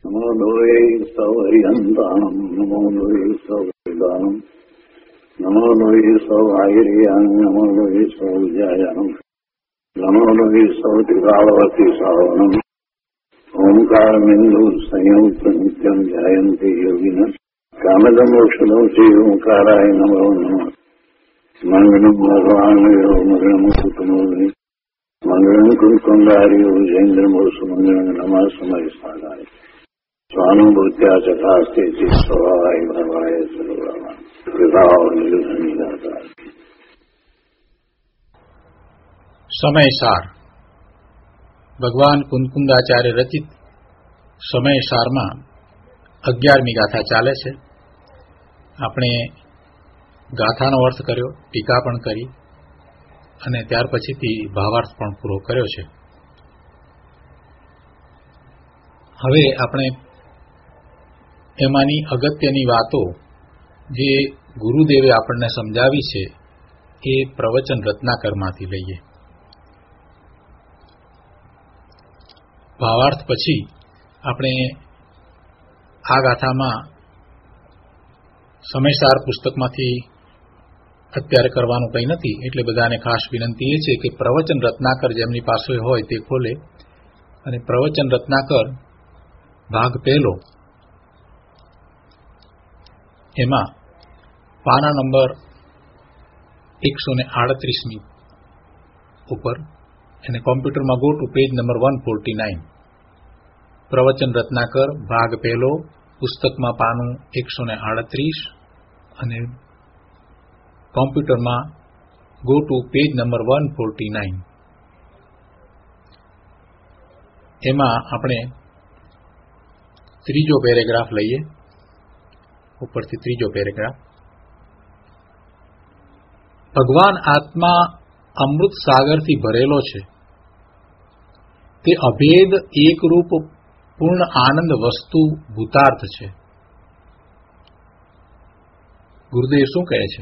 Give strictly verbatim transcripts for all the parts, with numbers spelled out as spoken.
નમો લોહે સૌહરિહંતાણમ નમો લોહે સૌદાનમ નમો લોહે સૌઆયર્યાન નમો લોહે સૌજાયાનમ નમો લોહે સૌતિકાળવતી સાવનમ ઓમકાર બિંદુ સંયુક્ત નિત્યમ જયંતિ યોગિન કામદમ ઔષધમ શ્રી ઓંકારાય નમો નમઃ મંગલમ ભગવાન મંગલમ કુટુંબી મંગલમ કુંકુંડાર્યો જૈન્દ્રમોસુ મંગલમ નમઃ સમય સાધાય સ્વાનુભૂત્યા ચકાસ્તે સ્વભાવાય ભવાય સર્વમાં કૃપાઓ નિર્ધનિદાતા. સમયસાર ભગવાન કુંકુંદાચાર્ય રચિત સમયસારમાં અગિયારમી ગાથા ચાલે છે. આપણે ગાથાનો અર્થ કર્યો, ટીકા પણ કરી અને ત્યાર પછીથી ભાવાર્થ પણ પૂરો કર્યો છે. હવે આપણે એમાંની અગત્યની વાતો જે ગુરુદેવે આપણને સમજાવી છે એ પ્રવચન રત્નાકરમાંથી લઈએ. ભાવાર્થ પછી આપણે આ ગાથામાં સમયસાર પુસ્તકમાંથી અત્યારે કરવાનું કંઈ નથી, એટલે બધાને ખાસ વિનંતી એ છે કે પ્રવચન રત્નાકર જેમની પાસે હોય તે ખોલે અને પ્રવચન રત્નાકર ભાગ પહેલો એમાં પાના નંબર એકસો ને આડત્રીસમી ઉપર અને કોમ્પ્યુટરમાં go to page number one forty nine Pravachan Ratnakar ભાગ પહેલો પુસ્તકમાં પાનું એકસો ને આડત્રીસ અને કોમ્પ્યુટરમાં go to page number one forty nine. એમાં આપણે ત્રીજો પેરેગ્રાફ લઈએ, ઉપરથી ત્રીજો પેરેગ્રાફ. ભગવાન આત્મા અમૃત સાગરથી ભરેલો છે, તે અભેદ એકરૂપ પૂર્ણ આનંદ વસ્તુ ભૂતાર્થ છે. ગુરુદેવ શું કહે છે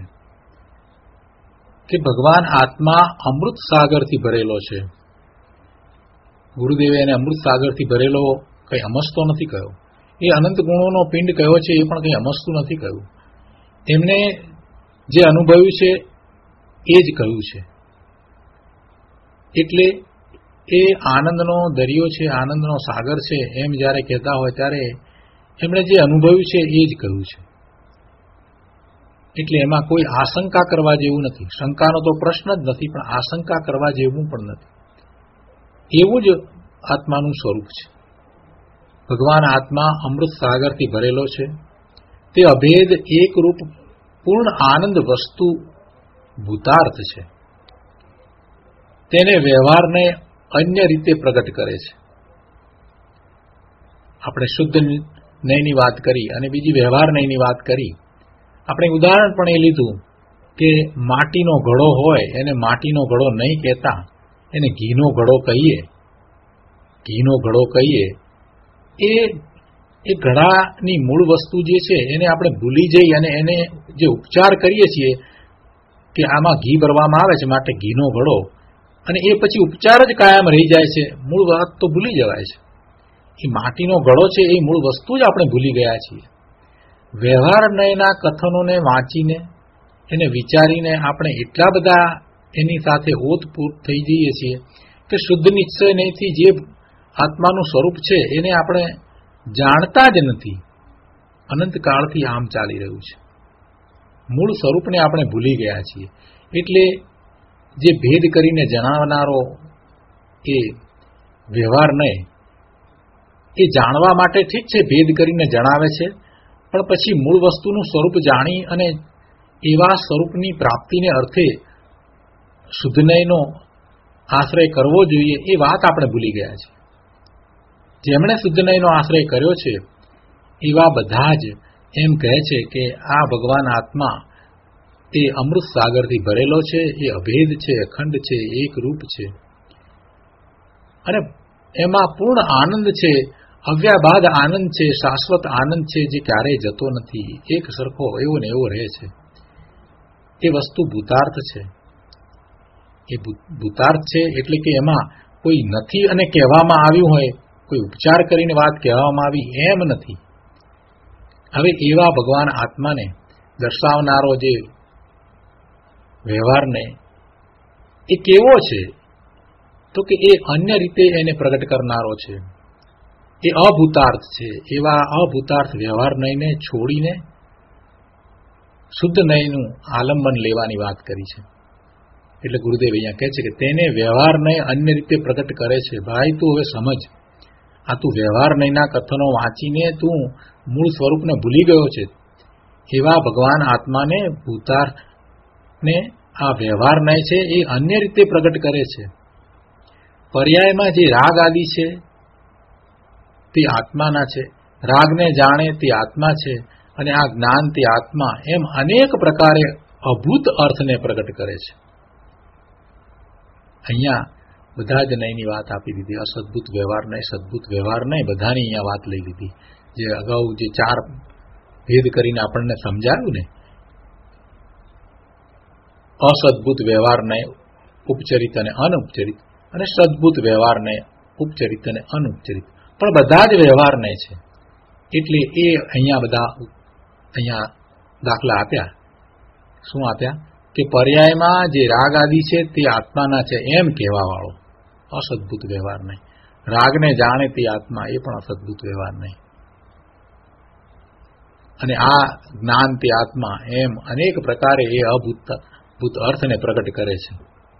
કે ભગવાન આત્મા અમૃત સાગરથી ભરેલો છે. ગુરુદેવે એને અમૃત સાગરથી ભરેલો કંઈ અમસ્તો નથી કહ્યો. એ અનંત ગુણોનો પિંડ કહ્યો છે, એ પણ કંઈ અમસ્તું નથી કહ્યું. એમને જે અનુભવ્યું છે એ જ કહ્યું છે. એટલે એ આનંદનો દરિયો છે, આનંદનો સાગર છે એમ જ્યારે કહેતા હોય ત્યારે એમણે જે અનુભવ્યું છે એ જ કહ્યું છે. એટલે એમાં કોઈ આશંકા કરવા જેવું નથી. શંકાનો તો પ્રશ્ન જ નથી, પણ આશંકા કરવા જેવું પણ નથી. એવું જ આત્માનું સ્વરૂપ છે. ભગવાન આત્મા અમૃત સાગરથી ભરેલો છે, તે અભેદ એકરૂપ પૂર્ણ આનંદ વસ્તુ ભૂતાર્થ છે. તેને વ્યવહારને અન્ય રીતે પ્રગટ કરે છે. આપણે શુદ્ધ નયની વાત કરી અને બીજી વ્યવહાર નયની વાત કરી. આપણે ઉદાહરણ પણ એ લીધું કે માટીનો ઘડો હોય એને માટીનો ઘડો નહીં કહેતા, એને ઘીનો ઘડો કહીએ. ઘીનો ઘડો કહીએ એ એ ઘડાની મૂળ વસ્તુ જે છે એને આપણે ભૂલી જઈ અને એને જે ઉપચાર કરીએ છીએ કે આમાં ઘી ભરવામાં આવે છે માટે ઘીનો ઘડો, અને એ પછી ઉપચાર જ કાયમ રહી જાય છે, મૂળ વાત તો ભૂલી જવાય છે. એ માટીનો ઘડો છે એ મૂળ વસ્તુ જ આપણે ભૂલી ગયા છીએ. વ્યવહાર નયના કથનોને વાંચીને એને વિચારીને આપણે એટલા બધા એની સાથે ઓતપ્રોત થઈ જઈએ છીએ કે શુદ્ધ નિશ્ચય નહીંથી જે આત્માનું સ્વરૂપ છે એને આપણે જાણતા જ નથી. અનંતકાળથી આમ ચાલી રહ્યું છે. મૂળ સ્વરૂપને આપણે ભૂલી ગયા છીએ. એટલે જે ભેદ કરીને જણાવનારો એ વ્યવહાર નહીં, એ જાણવા માટે ઠીક છે ભેદ કરીને જણાવે છે, પણ પછી મૂળ વસ્તુનું સ્વરૂપ જાણી અને એવા સ્વરૂપની પ્રાપ્તિને અર્થે શુદ્ધનયનો આશ્રય કરવો જોઈએ એ વાત આપણે ભૂલી ગયા છે. જેમણે શુદ્ધનયનો આશ્રય કર્યો છે એવા બધા જ એમ કહે છે કે આ ભગવાન આત્મા એ અમૃત સાગરથી ભરેલો છે, એ અભેદ છે, અખંડ છે, એક રૂપ છે અને એમાં પૂર્ણ આનંદ છે, અવ્યાબાદ આનંદ છે, શાશ્વત આનંદ છે જે ક્યારેય જતો નથી, એક સરખો એવો ને એવો રહે છે. એ વસ્તુ ભૂતાર્થ છે. એ ભૂતાર્થ છે એટલે કે એમાં કોઈ નથી અને કહેવામાં આવ્યું હોય કોઈ ઉપચાર કરીને વાત કહેવામાં આવી એમ નથી. હવે એવા ભગવાન આત્માને દર્શાવનારો જે વ્યવહારને એ કેવો છે તો કે એ અન્ય રીતે એને પ્રગટ કરનારો છે, એ અભૂતાર્થ છે. એવા અભૂતાર્થ વ્યવહાર નયને છોડીને શુદ્ધ નયનું આલંબન લેવાની વાત કરી છે. એટલે ગુરુદેવ અહીંયા કહે છે કે તેને વ્યવહાર નય અન્ય રીતે પ્રગટ કરે છે. ભાઈ તું હવે સમજ, આ તું વ્યવહાર નયના કથનો વાંચીને તું મૂળ સ્વરૂપને ભૂલી ગયો છે. એવા ભગવાન આત્માને ભૂતાર્થને આ વ્યવહાર નય છે એ અન્ય રીતે પ્રગટ કરે છે. પર્યાયમાં જે રાગ આદિ છે તે આત્માના છે, રાગને જાણે તે આત્મા છે, અને આ જ્ઞાન તે આત્મા, એમ અનેક પ્રકારે અભૂત અર્થને પ્રગટ કરે છે. અહીંયા બધા જ નયની વાત આપી દીધી. અસદભૂત વ્યવહાર નય, સદભૂત વ્યવહાર નય, બધાની અહીંયા વાત લઈ લીધી. જે અગાઉ જે ચાર ભેદ કરીને આપણને સમજાવ્યું ને, અસદભૂત વ્યવહાર નય, ઉપચરિત અને અનુપચરિત, અને સદભૂત વ્યવહાર નય, ઉપચરિત અને અનુપચરિત, પણ બધા જ વ્યવહાર નય છે. એટલે એ અહીંયા બધા અહીંયા દાખલા આપ્યા. શું આપ્યા? કે પર્યાયમાં જે રાગ આદિ છે તે આત્માના છે એમ કહેવા વાળો અસદભૂત વ્યવહાર નહીં. રાગને જાણે તે આત્મા, એ પણ અસદભૂત વ્યવહાર નહીં. અને આ જ્ઞાન તે આત્મા, એમ અનેક પ્રકારે એ અભૂત ભૂત અર્થને પ્રગટ કરે છે.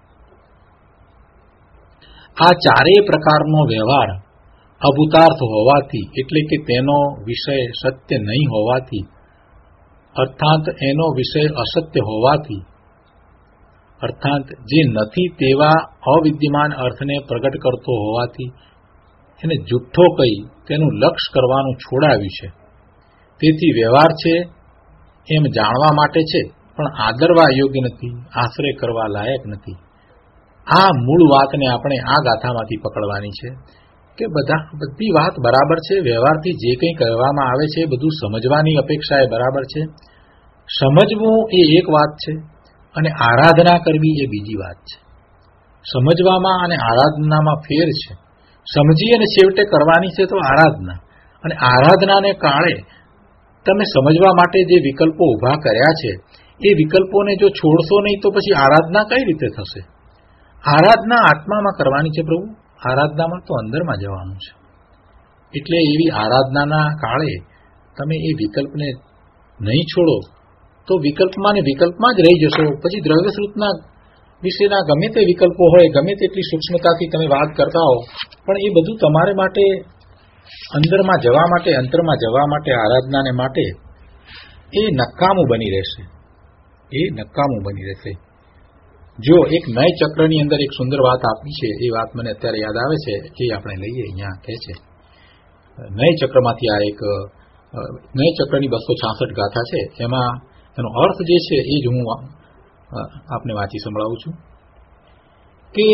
આ ચારેય પ્રકારનો વ્યવહાર અભૂતાર્થ હોવાથી, એટલે કે તેનો વિષય સત્ય નહીં હોવાથી, અર્થાત એનો વિષય અસત્ય હોવાથી, અર્થાત જે નથી તેવા અવિદ્યમાન અર્થને પ્રગટ કરતો હોવાથી એને જુઠ્ઠો કહી તેનું લક્ષ્ય કરવાનું છોડાવ્યું છે. તેથી વ્યવહાર છે એમ જાણવા માટે છે, પણ આદરવા યોગ્ય નથી, આશ્રય કરવા લાયક નથી. આ મૂળ વાતને આપણે આ ગાથામાંથી પકડવાની છે કે બધા બધી વાત બરાબર છે. વ્યવહારથી જે કંઈ કહેવામાં આવે છે બધું સમજવાની અપેક્ષા એ બરાબર છે. સમજવું એ એક વાત છે, અને આરાધના કરવી એ બીજી વાત છે. સમજવામાં અને આરાધનામાં ફેર છે. સમજી અને છેવટે કરવાની છે તો આરાધના, અને આરાધનાને કાળે તમે સમજવા માટે જે વિકલ્પો ઊભા કર્યા છે એ વિકલ્પોને જો છોડશો નહીં તો પછી આરાધના કઈ રીતે થશે? આરાધના આત્મામાં કરવાની છે પ્રભુ, આરાધનામાં તો અંદરમાં જવાનું છે. એટલે એવી આરાધનાના કાળે તમે એ વિકલ્પને નહીં છોડો તો વિકલ્પમાં ને વિકલ્પમાં જ રહી જશો. પછી દ્રવ્યશ્રુતના વિશેના ગમે તે વિકલ્પો હોય, ગમે તેટલી સૂક્ષ્મતાથી તમે વાત કરતા હો, પણ એ બધું તમારે માટે અંદરમાં જવા માટે, અંતરમાં જવા માટે, આરાધનાને માટે એ નકામું બની રહેશે. એ નકામું બની રહેશે. જો એક નય ચક્રની અંદર એક સુંદર વાત આપી છે, એ વાત મને અત્યારે યાદ આવે છે, એ આપણે લઈએ. અહીંયા કહે છે નય ચક્રમાંથી આ એક નય ચક્રની બસો છાસઠ ગાથા છે, એમાં એનો અર્થ જે છે એ જ હું આપને વાંચી સંભળાવું છું કે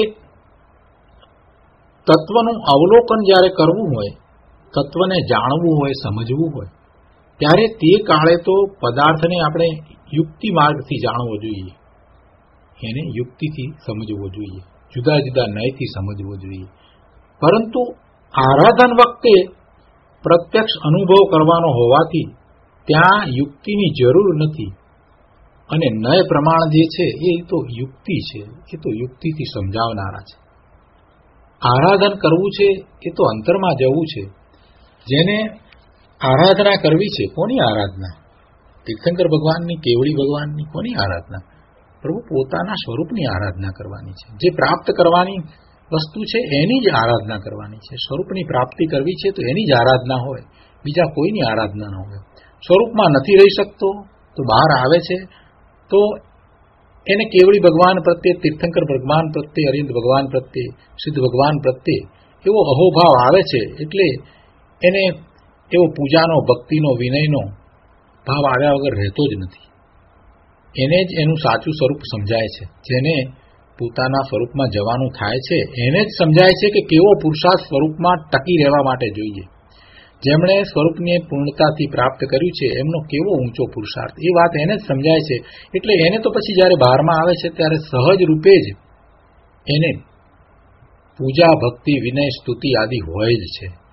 તત્વનું અવલોકન જ્યારે કરવું હોય, તત્વને જાણવું હોય, સમજવું હોય, ત્યારે તે કાળે તો પદાર્થને આપણે યુક્તિ માર્ગથી જાણવો જોઈએ, એને યુક્તિથી સમજવો જોઈએ, જુદા જુદા નયથી સમજવો જોઈએ. પરંતુ આરાધન વખતે પ્રત્યક્ષ અનુભવ કરવાનો હોવાથી ત્યાં યુક્તિની જરૂર નથી. અને નય પ્રમાણ જે છે એ તો યુક્તિ છે, એ તો યુક્તિથી સમજાવનારા છે. આરાધન કરવું છે એ તો અંતરમાં જવું છે. જેને આરાધના કરવી છે, કોની આરાધના? તીર્થંકર ભગવાનની, કેવળી ભગવાનની, કોની આરાધના? પ્રભુ પોતાના સ્વરૂપની આરાધના કરવાની છે. જે પ્રાપ્ત કરવાની વસ્તુ છે એની જ આરાધના કરવાની છે. સ્વરૂપની પ્રાપ્તિ કરવી છે તો એની જ આરાધના હોય, બીજા કોઈની આરાધના ન હોય. સ્વરૂપમાં નથી રહી શકતો તો બહાર આવે છે તો એને કેવળી ભગવાન પ્રત્યે, તીર્થંકર ભગવાન પ્રત્યે, અરિંદ ભગવાન પ્રત્યે, સિદ્ધ ભગવાન પ્રત્યે એવો અહોભાવ આવે છે. એટલે એને એવો પૂજાનો, ભક્તિનો, વિનયનો ભાવ આવ્યા વગર રહેતો જ નથી. એને જ એનું સાચું સ્વરૂપ સમજાય છે. જેને પોતાના સ્વરૂપમાં જવાનું થાય છે એને જ સમજાય છે કે કેવો પુરુષાર્થ સ્વરૂપમાં ટકી રહેવા માટે જોઈએ. જેમણે સ્વરૂપની પૂર્ણતાથી પ્રાપ્ત કર્યું છે એમનો કેવો ઊંચો પુરુષાર્થ, એ વાત એને જ સમજાય છે. એટલે એને તો પછી જ્યારે બહારમાં આવે છે ત્યારે સહજ રૂપે જ એને પૂજા, ભક્તિ, વિનય, સ્તુતિ આદિ હોય જ છે.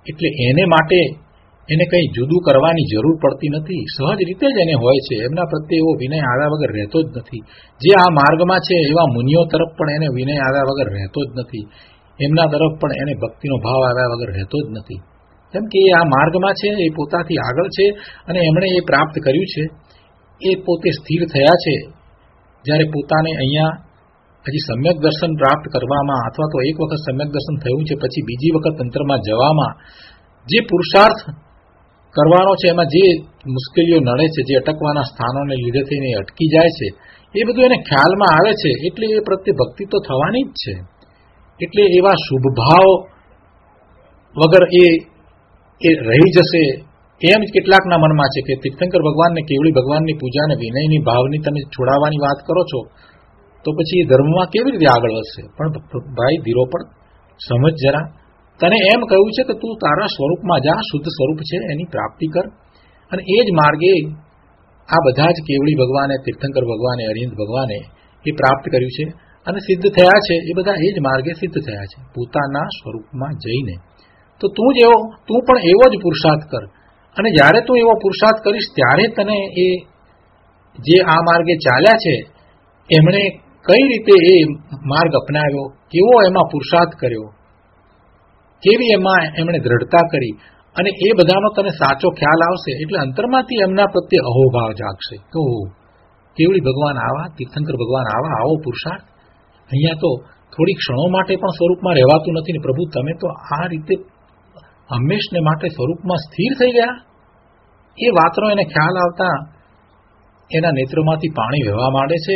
એટલે એને માટે એને કંઈ જુદું કરવાની જરૂર પડતી નથી, સહજ રીતે જ એને હોય છે. એમના પ્રત્યે એવો વિનય આવ્યા વગર રહેતો જ નથી. જે આ માર્ગમાં છે એવા મુનિઓ તરફ પણ એને વિનય આવ્યા વગર રહેતો જ નથી. એમના તરફ પણ એને ભક્તિનો ભાવ આવ્યા વગર રહેતો જ નથી. કેમ કે એ આ માર્ગમાં છે, એ પોતાથી આગળ છે અને એમણે એ પ્રાપ્ત કર્યું છે. એ પોતે સ્થિર થયા છે. જ્યારે પોતાને અહીંયા હજી સમ્યક દર્શન પ્રાપ્ત કરવામાં અથવા તો એક વખત સમ્યક દર્શન થયું છે પછી બીજી વખત અંતરમાં જવામાં જે પુરુષાર્થ કરવાનો છે, એમાં જે મુશ્કેલીઓ નડે છે, જે અટકવાના સ્થાનોને લીધે થઈને અટકી જાય છે, એ બધું એને ખ્યાલમાં આવે છે. એટલે એ પ્રત્યે ભક્તિ તો થવાની જ છે. એટલે એવા શુભ ભાવ વગર એ એ રહી જશે એમ જ કેટલાકના મનમાં છે કે તીર્થંકર ભગવાનને, કેવળી ભગવાનની પૂજાને વિનયની ભાવની તમે છોડાવવાની વાત કરો છો તો પછી એ ધર્મમાં કેવી રીતે આગળ વધશે? પણ ભાઈ ધીરો પણ સમજ જરા. તને એમ કહ્યું છે કે તું તારા સ્વરૂપમાં જા, શુદ્ધ સ્વરૂપ છે એની પ્રાપ્તિ કર, અને એ જ માર્ગે આ બધા જ કેવળી ભગવાને, તીર્થંકર ભગવાને, અરિહંત ભગવાને એ પ્રાપ્ત કર્યું છે અને સિદ્ધ થયા છે. એ બધા એ જ માર્ગે સિદ્ધ થયા છે પોતાના સ્વરૂપમાં જઈને. તો તું જ એવો તું પણ એવો જ પુરુષાર્થ કર, અને જ્યારે તું એવો પુરુષાર્થ કરીશ ત્યારે તને એ જે આ માર્ગે ચાલ્યા છે એમણે કઈ રીતે એ માર્ગ અપનાવ્યો, કેવો એમાં પુરુષાર્થ કર્યો, કેવી એમાં એમણે દ્રઢતા કરી, અને એ બધાનો તને સાચો ખ્યાલ આવશે. એટલે અંતરમાંથી એમના પ્રત્યે અહોભાવ જાગશે. તો કેવળી ભગવાન આવા, તીર્થંકર ભગવાન આવા, આવો પુરુષાર્થ. અહીંયા તો થોડી ક્ષણો માટે પણ સ્વરૂપમાં રહેવાતું નથી ને પ્રભુ તમે તો આ રીતે હંમેશને માટે સ્વરૂપમાં સ્થિર થઈ ગયા. એ વાતનો એને ખ્યાલ આવતા એના નેત્રોમાંથી પાણી વહેવા માંડે છે.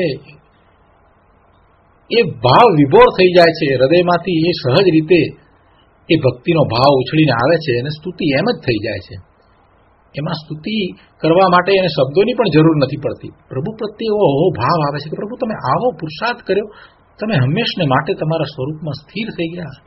એ ભાવ વિભોર થઈ જાય છે હૃદયમાંથી. એ સહજ રીતે એ ભક્તિનો ભાવ ઉછળીને આવે છે અને સ્તુતિ એમ જ થઈ જાય છે. એમાં સ્તુતિ કરવા માટે એને શબ્દોની પણ જરૂર નથી પડતી. પ્રભુ પ્રત્યે એવો એવો ભાવ આવે છે કે પ્રભુ તમે આવો પુરુષાર્થ કર્યો, તમે હંમેશને માટે તમારા સ્વરૂપમાં સ્થિર થઈ ગયા.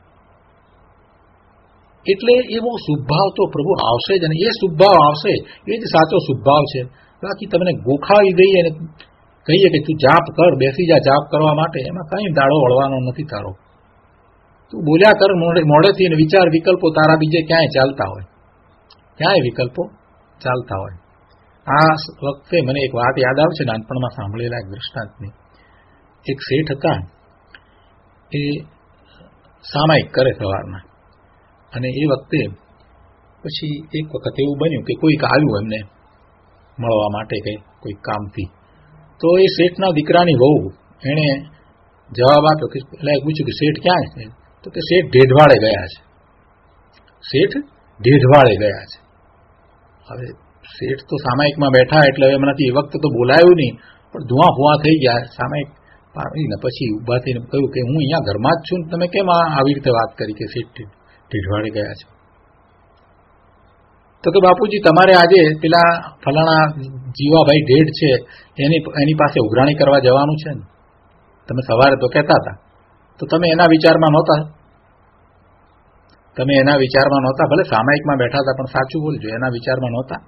એટલે એવો શુભભાવ તો પ્રભુ આવશે જ, અને એ શુભભાવ આવશે એ જ સાચો શુભભાવ છે. બાકી તમને ગોખાવી દઈએ અને કહીએ કે તું જાપ કર, બેસી જા જાપ કરવા માટે, એમાં કંઈ દાડો વળવાનો નથી તારો. તું બોલ્યા કર મોડેથી, અને વિચાર વિકલ્પો તારા બીજે ક્યાંય ચાલતા હોય, ક્યાંય વિકલ્પો ચાલતા હોય. આ વખતે મને એક વાત યાદ આવે છે, નાનપણમાં સાંભળેલા એક દૃષ્ટાંતની. એક શેઠ હતા, એ સામાયિક કરે સવારના, અને એ વખતે પછી એક વખત એવું બન્યું કે કોઈક આવ્યું એમને મળવા માટે કે કોઈ કામથી. તો એ શેઠના દીકરાની વહુ એણે જવાબ આપ્યો કે એટલે પૂછ્યું કે શેઠ ક્યાં છે? તો કે શેઠ ઢેઢવાડે ગયા છે. શેઠ ઢેઢવાડે ગયા છે. હવે શેઠ તો સામાયિકમાં બેઠા એટલે હવે એમનાથી એ વખતે તો બોલાયું નહીં, પણ ધુઆ ફુઆ થઈ ગયા. સામાયિક પાડીને પછી ઊભા થઈને કહ્યું કે હું અહીંયા ઘરમાં જ છું, તમે કેમ આવી રીતે વાત કરી કે શેઠ ઢેઢવાડે ગયા છે? તો કે બાપુજી તમારે આજે પેલા ફલાણા જીવાભાઈ ઢેઢ છે એની એની પાસે ઉઘરાણી કરવા જવાનું છે ને, તમે સવારે તો કહેતા હતા, તો તમે એના વિચારમાં નહોતા, તમે એના વિચારમાં નહોતા. ભલે સામાયિકમાં બેઠા હતા પણ સાચું બોલજો, એના વિચારમાં નહોતા.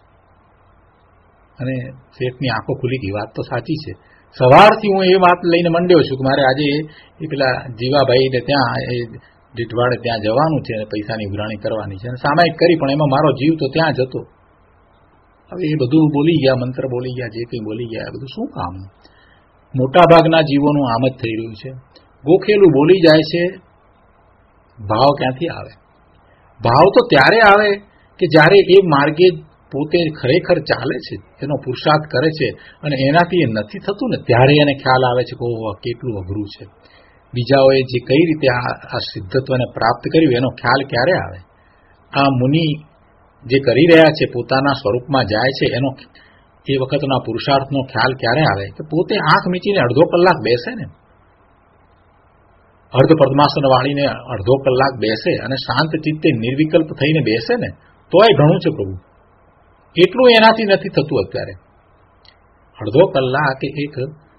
અને શેઠની આંખો ખુલી ગઈ, વાત તો સાચી છે. સવારથી હું એ વાત લઈને મંડ્યો છું કે મારે આજે એ પેલા જીવાભાઈને ત્યાં એ ઢેઢવાડે ત્યાં જવાનું છે અને પૈસાની ઉઘરાણી કરવાની છે, અને સામાયિક કરી પણ એમાં મારો જીવ તો ત્યાં જ હતો. હવે એ બધું બોલી ગયા, મંત્ર બોલી ગયા, જે કંઈ બોલી ગયા, એ બધું શું કામ? મોટાભાગના જીવોનું આમ જ થઈ રહ્યું છે. ગોખેલું બોલી જાય છે. ભાવ ક્યાંથી આવે? ભાવ તો ત્યારે આવે કે જ્યારે એ માર્ગે પોતે ખરેખર ચાલે છે, એનો પુરુષાર્થ કરે છે, અને એનાથી એ નથી થતું ને ત્યારે એને ખ્યાલ આવે છે કે ઓહ કેટલું અઘરું છે. બીજાઓએ જે કઈ રીતે આ સિદ્ધત્વને પ્રાપ્ત કર્યું એનો ખ્યાલ ક્યારે આવે? આ મુનિ જે કરી રહ્યા છે, પોતાના સ્વરૂપમાં જાય છે, એનો એ વખતના પુરુષાર્થનો ખ્યાલ ક્યારે આવે? કે પોતે આંખ મીચીને અડધો કલાક બેસે ને, અર્ધ પદ્માસન વાળીને અડધો કલાક બેસે અને શાંત ચિત્તે નિર્વિકલ્પ થઈને બેસે ને, તોય ઘણું છે પ્રભુ. એટલું એનાથી નથી થતું અત્યારે. અડધો કલાક એક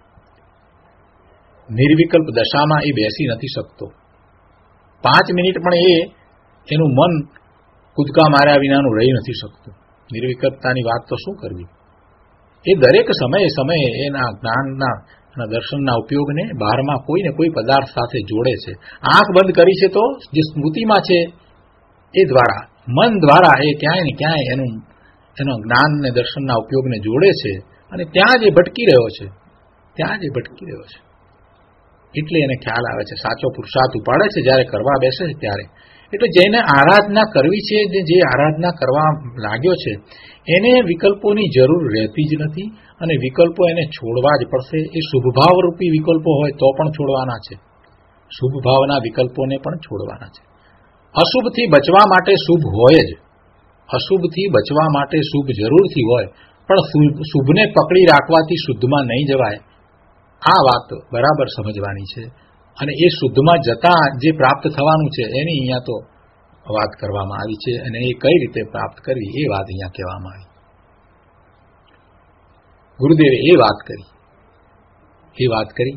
નિર્વિકલ્પ દશામાં એ બેસી નથી શકતો. પાંચ મિનિટ પણ એ એનું મન કૂદકા માર્યા વિનાનું રહી નથી શકતું. નિર્વિકલ્પતાની વાત તો શું કરવી? એ દરેક સમયે સમયે એના જ્ઞાનના અને દર્શનના ઉપયોગને બહારમાં કોઈ ને કોઈ પદાર્થ સાથે જોડે છે. આંખ બંધ કરી છે તો જે સ્મૃતિમાં છે એ દ્વારા મન દ્વારા એ ક્યાંય ને ક્યાંય એનું એનો જ્ઞાન ને દર્શનના ઉપયોગને જોડે છે અને ત્યાં જે ભટકી રહ્યો છે ત્યાં જે ભટકી રહ્યો છે એટલે એને ખ્યાલ આવે છે, સાચો પુરુષાર્થ ઉપાડે છે જ્યારે કરવા બેસે છે ત્યારે. એટલે જેને આરાધના કરવી છે, જે આરાધના કરવા લાગ્યો છે, એને વિકલ્પોની જરૂર રહેતી જ નથી અને વિકલ્પો એને છોડવા જ પડશે. એ શુભભાવરૂપી વિકલ્પો હોય તો પણ છોડવાના છે, શુભ ભાવના વિકલ્પોને પણ છોડવાના છે. અશુભથી બચવા માટે શુભ હોય જ, અશુભથી બચવા માટે શુભ જરૂરથી હોય, પણ શુભને પકડી રાખવાથી શુદ્ધમાં નહીં જવાય. આ વાત બરાબર સમજવાની છે અને એ શુદ્ધમાં જતા જે પ્રાપ્ત થવાનું છે એની અહીંયા તો વાત કરવામાં આવી છે અને એ કઈ રીતે પ્રાપ્ત કરવી એ વાત અહીંયા કહેવામાં આવી. ગુરુદેવે એ વાત કરી એ વાત કરી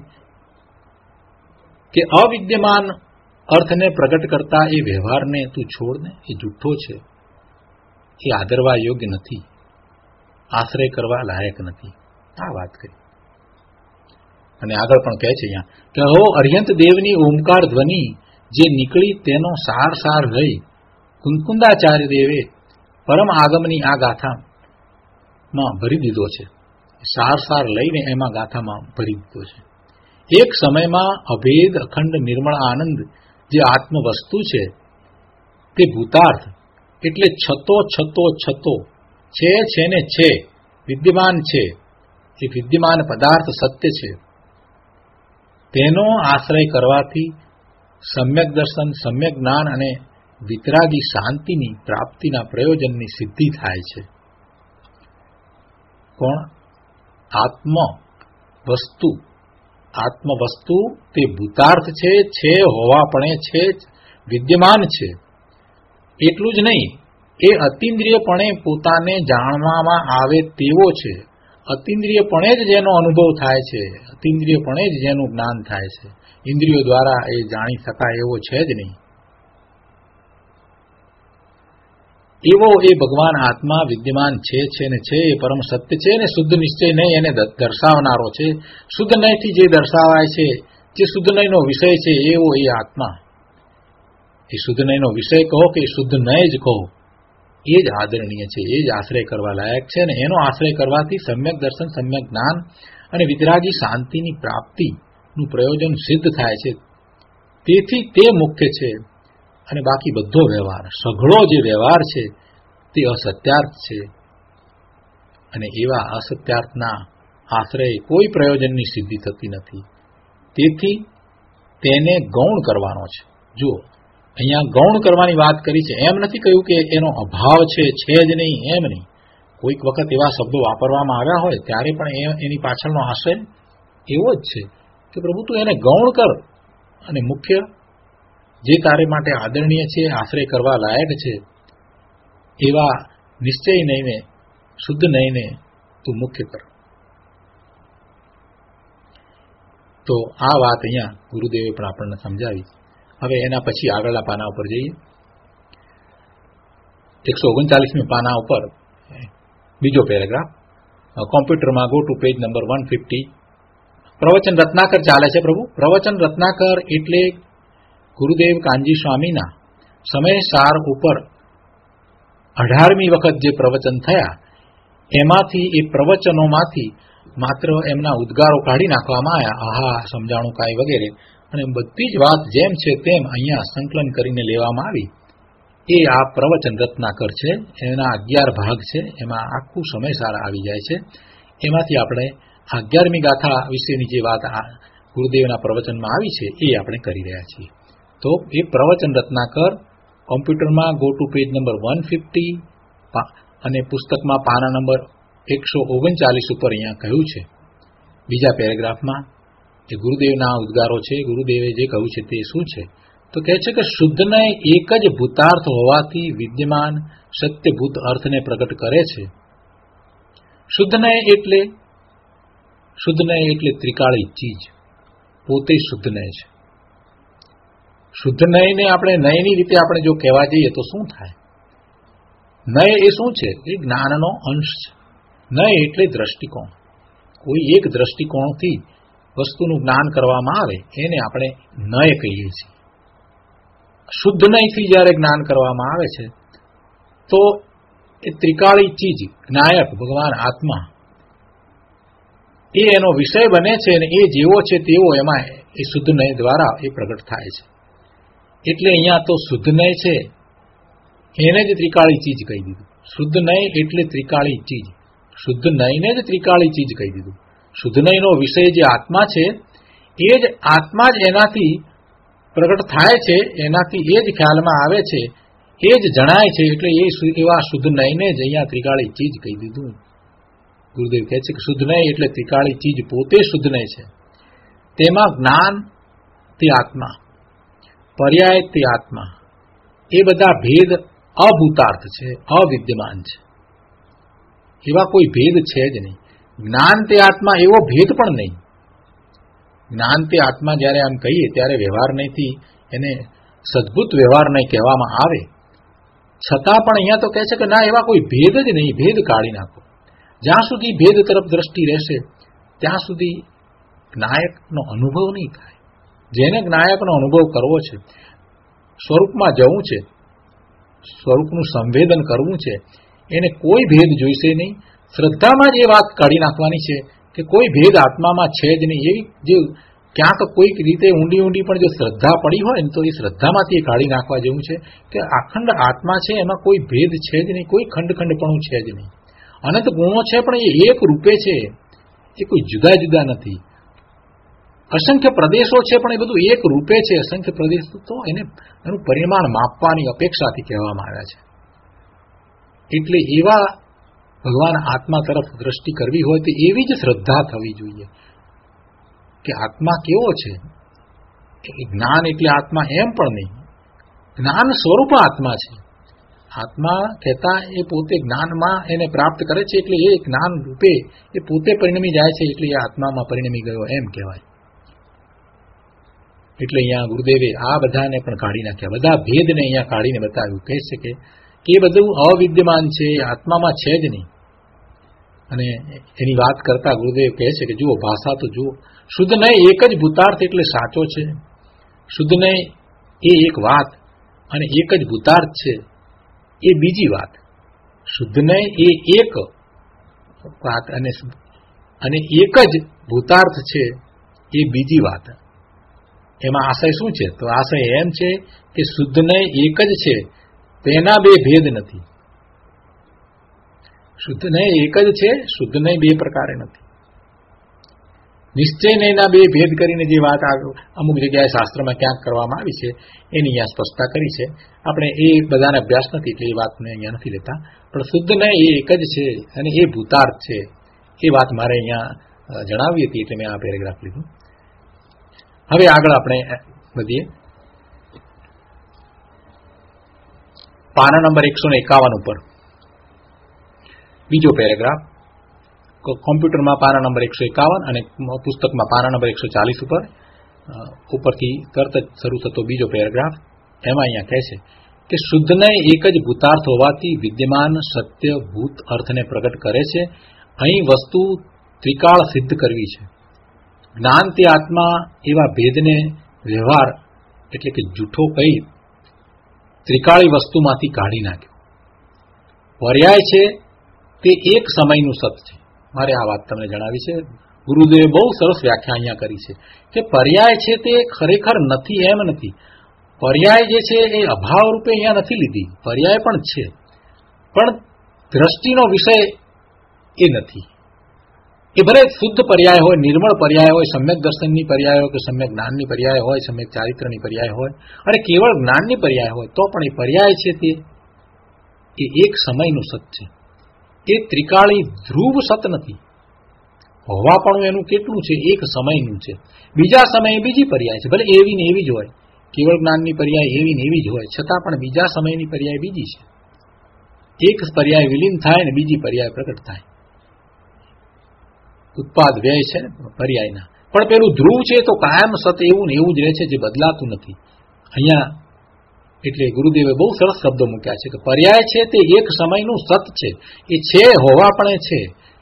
કે અવિદ્યમાન અર્થને પ્રગટ કરતા એ વ્યવહારને તું છોડને, એ જૂઠ્ઠો છે, એ આદરવા યોગ્ય નથી, આશ્રય કરવા લાયક નથી. આ વાત કરી અને આગળ પણ કહે છે અહીંયા કે હો અર્યંત દેવની ઓમકાર ધ્વનિ જે નીકળી તેનો સાર સાર લઈ કુંકુંદાચાર્ય દેવે પરમ આગમની આ ગાથામાં ભરી દીધો છે. સાર સાર લઈને એમાં ગાથામાં ભરી દીધો છે. એક સમયમાં અભેદ અખંડ નિર્મળ આનંદ જે આત્મ વસ્તુ છે તે ભૂતાર્થ એટલે છતો છતો છતો છે છે ને છે, વિદ્યમાન છે, એ વિદ્યમાન પદાર્થ સત્ય છે. તેનો આશ્રય કરવાથી સમ્યક દર્શન, સમ્યક જ્ઞાન અને વિતરાગી શાંતિની પ્રાપ્તિના પ્રયોજનની સિદ્ધિ થાય છે. કોણ? આત્મ વસ્તુ. આત્મ વસ્તુ તે ભૂતાર્થ છે, છે હોવાપણે છે, વિદ્યમાન છે. એટલું જ નહીં, એ અતિન્દ્રિયપણે પોતાને જાણવામાં આવે તેવો છે. અતિન્દ્રિયપણે જ જેનો અનુભવ થાય છે, અતિન્દ્રિયપણે જ જેનું જ્ઞાન થાય છે, ઇન્દ્રિયો દ્વારા એ જાણી શકાય એવો છે જ નહીં. એવો એ ભગવાન આત્મા વિદ્યમાન છે છે ને છે, એ પરમ સત્ય છે ને શુદ્ધ નિશ્ચય નહીં એને દર્શાવનારો છે. શુદ્ધ નયથી જે દર્શાવાય છે, જે શુદ્ધ નયનો વિષય છે, એવો એ આત્મા. એ શુદ્ધ નયનો વિષય કહો કે શુદ્ધ નય જ કહો, એ જ આદરણીય છે, એ જ આશ્રય કરવા લાયક છે અને એનો આશ્રય કરવાથી સમ્યક દર્શન, સમ્યક જ્ઞાન અને વિતરાગી શાંતિની પ્રાપ્તિનું પ્રયોજન સિદ્ધ થાય છે. તેથી તે મુખ્ય છે અને બાકી બધો વ્યવહાર, સઘળો જે વ્યવહાર છે તે અસત્યાર્થ છે અને એવા અસત્યાર્થના આશ્રય કોઈ પ્રયોજનની સિદ્ધિ થતી નથી. તેથી તેને ગૌણ કરવાનો છે. જુઓ, અહીંયા ગૌણ કરવાની વાત કરી છે. એમ નથી કહ્યું કે એનો અભાવ છે, છે જ નહીં, એમ નહીં. કોઈક વખત એવા શબ્દો વાપરવામાં આવ્યા હોય ત્યારે પણ એની પાછળનો આશય એવો જ છે કે પ્રભુ તું એને ગૌણ કર અને મુખ્ય જે તારે માટે આદરણીય છે, આશ્રય કરવા લાયક છે, એવા નિશ્ચય નહીંને, શુદ્ધ નહીંને તું મુખ્ય કર. તો આ વાત અહીંયા ગુરુદેવે પણ આપણને સમજાવી. હવે એના પછી આગળના પાના ઉપર જઈએ. એકસો ઓગણચાલીસમી પાના ઉપર બીજો પેરેગ્રાફ, કોમ્પ્યુટરમાં go to page number one fifty. Pravachan Ratnakar ચાલે છે પ્રભુ. પ્રવચન રત્નાકર એટલે ગુરુદેવ કાનજી સ્વામીના સમય સાર ઉપર અઢારમી વખત જે પ્રવચન થયા એમાંથી, એ પ્રવચનોમાંથી માત્ર એમના ઉદ્ગારો કાઢી નાખવામાં આવ્યા, આહા, સમજાણું કાંઈ વગેરે, અને બધી જ વાત જેમ છે તેમ અહીંયા સંકલન કરીને લેવામાં આવી. એ આ પ્રવચન રત્નાકર છે. એના અગિયાર ભાગ છે, એમાં આખું સમય સારા આવી જાય છે. એમાંથી આપણે અગિયારમી ગાથા વિશેની જે વાત ગુરુદેવના પ્રવચનમાં આવી છે એ આપણે કરી રહ્યા છીએ. તો એ પ્રવચન રત્નાકર કોમ્પ્યુટરમાં go to page number one fifty અને પુસ્તકમાં પાના નંબર એકસો ઓગણચાલીસ ઉપર અહીંયા કહ્યું છે. બીજા પેરેગ્રાફમાં એ ગુરુદેવના ઉદ્ગારો છે. ગુરુદેવે જે કહ્યું છે તે શું છે? તો કહે છે કે શુદ્ધને એક જ ભૂતાર્થ હોવાથી વિદ્યમાન સત્યભૂત અર્થને પ્રગટ કરે છે. શુદ્ધને એટલે શુદ્ધને એટલે ત્રિકાળી ચીજ, પોતે શુદ્ધને છે. શુદ્ધ નયને આપણે નયની રીતે આપણે જો કહેવા જઈએ તો શું થાય? નય એ શું છે? એ જ્ઞાનનો અંશ છે. નય એટલે દ્રષ્ટિકોણ. કોઈ એક દ્રષ્ટિકોણથી વસ્તુનું જ્ઞાન કરવામાં આવે એને આપણે નય કહીએ છીએ. શુદ્ધ નહીંથી જ્યારે જ્ઞાન કરવામાં આવે છે તો એ ત્રિકાળી ચીજ નાયક ભગવાન આત્મા એ એનો વિષય બને છે અને એ જેવો છે તેવો એમાં એ શુદ્ધ નય દ્વારા એ પ્રગટ થાય છે. એટલે અહીંયા તો શુદ્ધ નય છે એને જ ત્રિકાળી ચીજ કહી દીધું. શુદ્ધ નય એટલે ત્રિકાળી ચીજ, શુદ્ધ નયને જ ત્રિકાળી ચીજ કહી દીધું. શુદ્ધ નયનો વિષય જે આત્મા છે એ જ આત્મા જ એનાથી પ્રગટ થાય છે, એનાથી એ જ ખ્યાલમાં આવે છે, એ જ જણાય છે. એટલે એ એવા શુદ્ધ નયને જ અહીંયા ત્રિકાળી ચીજ કહી દીધું. ગુરુદેવ કહે છે કે શુદ્ધ નય એટલે ત્રિકાળી ચીજ પોતે શુદ્ધ નય છે. તેમાં જ્ઞાન તે આત્મા, પર્યાય તે આત્મા, એ બધા ભેદ અભૂતાર્થ છે, અવિદ્યમાન છે. એવા કોઈ ભેદ છે જ નહીં. જ્ઞાન તે આત્મા એવો ભેદ પણ નહીં. જ્ઞાન તે આત્મા જ્યારે આમ કહીએ ત્યારે વ્યવહાર નહીંથી એને સદભૂત વ્યવહાર નહીં કહેવામાં આવે, છતાં પણ અહીંયા તો કહે છે કે ના, એવા કોઈ ભેદ જ નહીં. ભેદ કાઢી નાખો. જ્યાં સુધી ભેદ તરફ દ્રષ્ટિ રહેશે ત્યાં સુધી જ્ઞાયકનો અનુભવ નહીં થાય. જેને જ્ઞાયકનો અનુભવ કરવો છે, સ્વરૂપમાં જવું છે, સ્વરૂપનું સંવેદન કરવું છે, એને કોઈ ભેદ જોઈશે નહીં. શ્રદ્ધામાં જ એ વાત કાઢી નાખવાની છે કે કોઈ ભેદ આત્મામાં છે જ નહીં. એવી જે ક્યાંક કોઈક રીતે ઊંડી ઊંડી પણ જો શ્રદ્ધા પડી હોય ને તો એ શ્રદ્ધામાંથી એ કાઢી નાખવા જેવું છે કે અખંડ આત્મા છે, એમાં કોઈ ભેદ છે જ નહીં, કોઈ ખંડખંડપણું છે જ નહીં. અનંત ગુણો છે પણ એ એક રૂપે છે, એ કોઈ જુદા જુદા નથી. અસંખ્ય પ્રદેશો છે પણ એ બધું એક રૂપે છે. અસંખ્ય પ્રદેશ તો એને એનું પરિમાણ માપવાની અપેક્ષાથી કહેવામાં આવ્યા છે. એટલે એવા ભગવાન આત્મા તરફ દ્રષ્ટિ કરવી હોય તો એવી જ શ્રદ્ધા થવી જોઈએ કે આત્મા કેવો છે. જ્ઞાન એટલે આત્મા એમ પણ નહીં. જ્ઞાન સ્વરૂપ આત્મા છે. આત્મા કહેતા એ પોતે જ્ઞાનમાં એને પ્રાપ્ત કરે છે, એટલે એ જ્ઞાન રૂપે એ પોતે પરિણમી જાય છે, એટલે એ આત્મામાં પરિણમી ગયો એમ કહેવાય. એટલે અહીંયા ગુરુદેવે આ બધાને પણ કાઢી નાખ્યા, બધા ભેદને અહીંયા કાઢીને બતાવ્યું. કહે છે કે એ બધું અવિદ્યમાન છે, આત્મામાં છે જ નહીં. અને એની વાત કરતા ગુરુદેવ કહે છે કે જુઓ, ભાષા તો જુઓ. શુદ્ધ નય એક જ ભૂતાર્થ એટલે સાચો છે. શુદ્ધ નય એ એક વાત અને એક જ ભૂતાર્થ છે એ બીજી વાત. શુદ્ધ નય એ એક વાત અને અને એક જ ભૂતાર્થ છે એ બીજી વાત. એમાં આશય શું છે? તો આશય એમ છે કે શુદ્ધ નય એક જ છે, તેના બે ભેદ નથી. શુદ્ધ નય એક જ છે, શુદ્ધ નય બે પ્રકારે નથી. નિશ્ચય નયના બે ભેદ કરીને જે વાત અમુક જગ્યાએ શાસ્ત્રમાં ક્યાંક કરવામાં આવી છે એની અહીંયા સ્પષ્ટતા કરી છે. આપણે એ બધાને અભ્યાસ નથી એટલે એ વાતને અહીંયા નથી લેતા, પણ શુદ્ધ નય એ એક જ છે અને એ ભૂતાર્થ છે એ વાત મારે અહીંયા જણાવી હતી એટલે મેં આ પેરેગ્રાફ લીધું. હવે આગળ આપણે વધીએ. પાના નંબર એકસો ને એકાવન ઉપર બીજો પેરેગ્રાફ. કોમ્પ્યુટરમાં પાના નંબર એકસો એકાવન અને પુસ્તકમાં પાના નંબર એકસો ચાલીસ ઉપર ઉપરથી તરત જ શરૂ થતો બીજો પેરેગ્રાફ. એમાં અહીંયા કહે છે કે શુદ્ધ નય એક જ ભૂતાર્થ હોવાથી વિદ્યમાન સત્ય ભૂત અર્થને પ્રગટ કરે છે. અહીં વસ્તુ ત્રિકાળ સિદ્ધ કરવી છે. જ્ઞાન તે આત્મા એવા ભેદને વ્યવહાર એટલે કે જૂઠો કહી ત્રિકાળી વસ્તુમાંથી કાઢી નાખ્યો. પર્યાય છે તે એક સમયનું સત છે. મારે આ વાત તમને જણાવી છે. ગુરુદેવે બહુ સરસ વ્યાખ્યા અહીંયા કરી છે કે પર્યાય છે તે ખરેખર નથી એમ નથી. પર્યાય જે છે એ અભાવ રૂપે અહીંયા નથી લીધી. પર્યાય પણ છે, પણ દ્રષ્ટિનો વિષય એ નથી. એ ભલે શુદ્ધ પર્યાય હોય, નિર્મળ પર્યાય હોય, સમ્યક દર્શનની પર્યાય હોય કે સમ્યક જ્ઞાનની પર્યાય હોય, સમ્યક ચારિત્રની પર્યાય હોય અને કેવળ જ્ઞાનની પર્યાય હોય, તો પણ એ પર્યાય છે તે એ એક સમયનું સત છે. એ ત્રિકાળી ધ્રુવ સત નથી. હોવાપણું એનું કેટલું છે? એક સમયનું છે. બીજા સમયે બીજી પર્યાય છે, ભલે એવી ને એવી જ હોય. કેવળ જ્ઞાનની પર્યાય એવી ને એવી જ હોય, છતાં પણ બીજા સમયની પર્યાય બીજી છે. એક પર્યાય વિલીન થાય ને બીજી પર્યાય પ્રગટ થાય. ઉત્પાદ વ્યય છે ને પર્યાયના, પણ પેલું ધ્રુવ છે તો કાયમ સત એવું ને એવું જ રહે છે, જે બદલાતું નથી. અહીંયા એટલે ગુરુદેવે બહુ સરસ શબ્દો મૂક્યા છે કે પર્યાય છે તે એક સમયનું સત છે. એ છે હોવા પણ છે,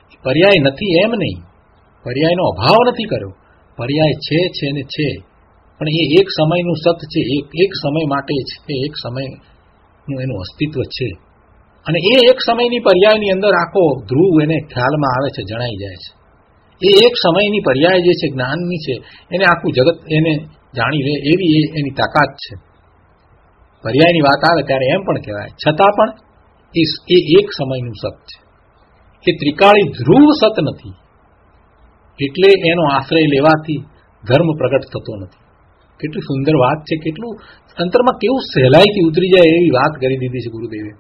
પર્યાય નથી એમ નહીં. પર્યાયનો અભાવ નથી કર્યો. પર્યાય છે છે ને છે પણ એ એક સમયનું સત છે, એક એક સમય માટે છે, એક સમયનું એનું અસ્તિત્વ છે. અને એ એક સમયની પર્યાયની અંદર આખો ધ્રુવ એને ખ્યાલમાં આવે છે, જણાઈ જાય છે. એ એક સમયની પર્યાય જે છે જ્ઞાનની છે, એને આખું જગત એને જાણી લે એવી એની તાકાત છે. પર્યાયની વાત આવે ત્યારે એમ પણ કહેવાય, છતાં પણ એ એક સમયનું સત છે. એ ત્રિકાળી ધ્રુવ સત નથી, એટલે એનો આશ્રય લેવાથી ધર્મ પ્રગટ થતો નથી. કેટલી સુંદર વાત છે, કેટલું અંતરમાં કેવું સહેલાઈથી ઉતરી જાય એવી વાત કરી દીધી છે ગુરુદેવે.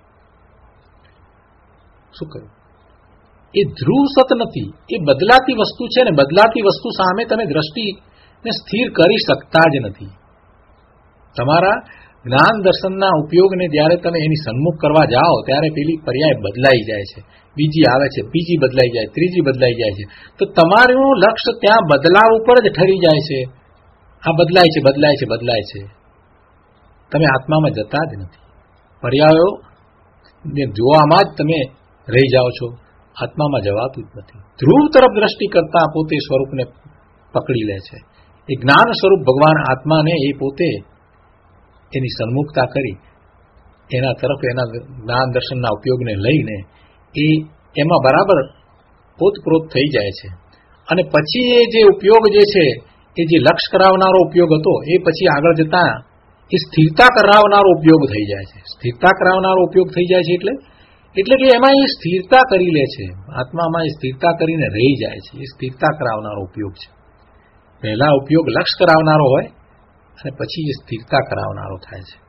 શું કહ્યું? એ ધ્રુવ સત નથી, એ બદલાતી વસ્તુ છે ને બદલાતી વસ્તુ સામે તમે દ્રષ્ટિને સ્થિર કરી શકતા જ નથી. તમારા જ્ઞાન દર્શનના ઉપયોગને જ્યારે તમે એની સન્મુખ કરવા જાઓ ત્યારે પેલી પર્યાય બદલાઈ જાય છે, બીજી આવે છે, બીજી બદલાઈ જાય, ત્રીજી બદલાઈ જાય છે. તો તમારું લક્ષ્ય ત્યાં બદલાવ ઉપર જ ઠરી જાય છે. આ બદલાય છે, બદલાય છે, બદલાય છે. તમે આત્મામાં જતા જ નથી. પર્યાયો જોવામાં જ તમે રહી જાઓ છો, આત્મામાં જવાતું જ નથી. ધ્રુવ તરફ દ્રષ્ટિ કરતા પોતે સ્વરૂપને પકડી લે છે. એ જ્ઞાન સ્વરૂપ ભગવાન આત્માને એ પોતે એની સન્મુખતા કરી એના તરફ એના જ્ઞાન દર્શનના ઉપયોગને લઈને એ એમાં બરાબર પોતપ્રોત થઈ જાય છે. અને પછી એ જે ઉપયોગ જે છે એ જે લક્ષ્ય કરાવનારો ઉપયોગ હતો એ પછી આગળ જતા એ સ્થિરતા કરાવનારો ઉપયોગ થઈ જાય છે. સ્થિરતા કરાવનારો ઉપયોગ થઈ જાય છે એટલે એટલે કે એમાં એ સ્થિરતા કરી લે છે, આત્મામાં એ સ્થિરતા કરીને રહી જાય છે. એ સ્થિરતા કરાવનારો ઉપયોગ છે. પહેલા ઉપયોગ લક્ષ્ય કરાવનારો હોય અને પછી એ સ્થિરતા કરાવનારો થાય છે.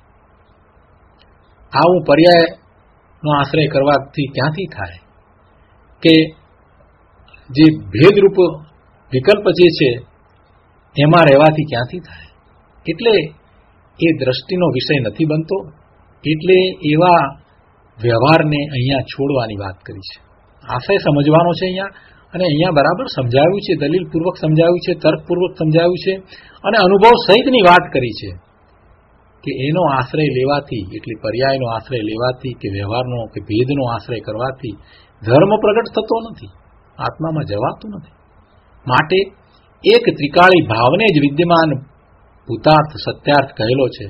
આવું પર્યાયનો આશ્રય કરવાથી ક્યાંથી થાય કે જે ભેદરૂપ વિકલ્પ જે છે એમાં રહેવાથી ક્યાંથી થાય? એટલે એ દ્રષ્ટિનો વિષય નથી બનતો. એટલે એવા વ્યવહારને અહીંયા છોડવાની વાત કરી છે. આશય સમજવાનો છે અહીંયા, અને અહીંયા બરાબર સમજાવ્યું છે, દલીલપૂર્વક સમજાવ્યું છે, તર્કપૂર્વક સમજાવ્યું છે, અને અનુભવ સહિતની વાત કરી છે કે એનો આશ્રય લેવાથી, એટલે પર્યાયનો આશ્રય લેવાથી કે વ્યવહારનો કે ભેદનો આશ્રય કરવાથી ધર્મ પ્રગટ થતો નથી, આત્મામાં જવાતું નથી. માટે એક ત્રિકાળી ભાવને જ વિદ્યમાન ભૂતાર્થ સત્યાર્થ કહેલો છે.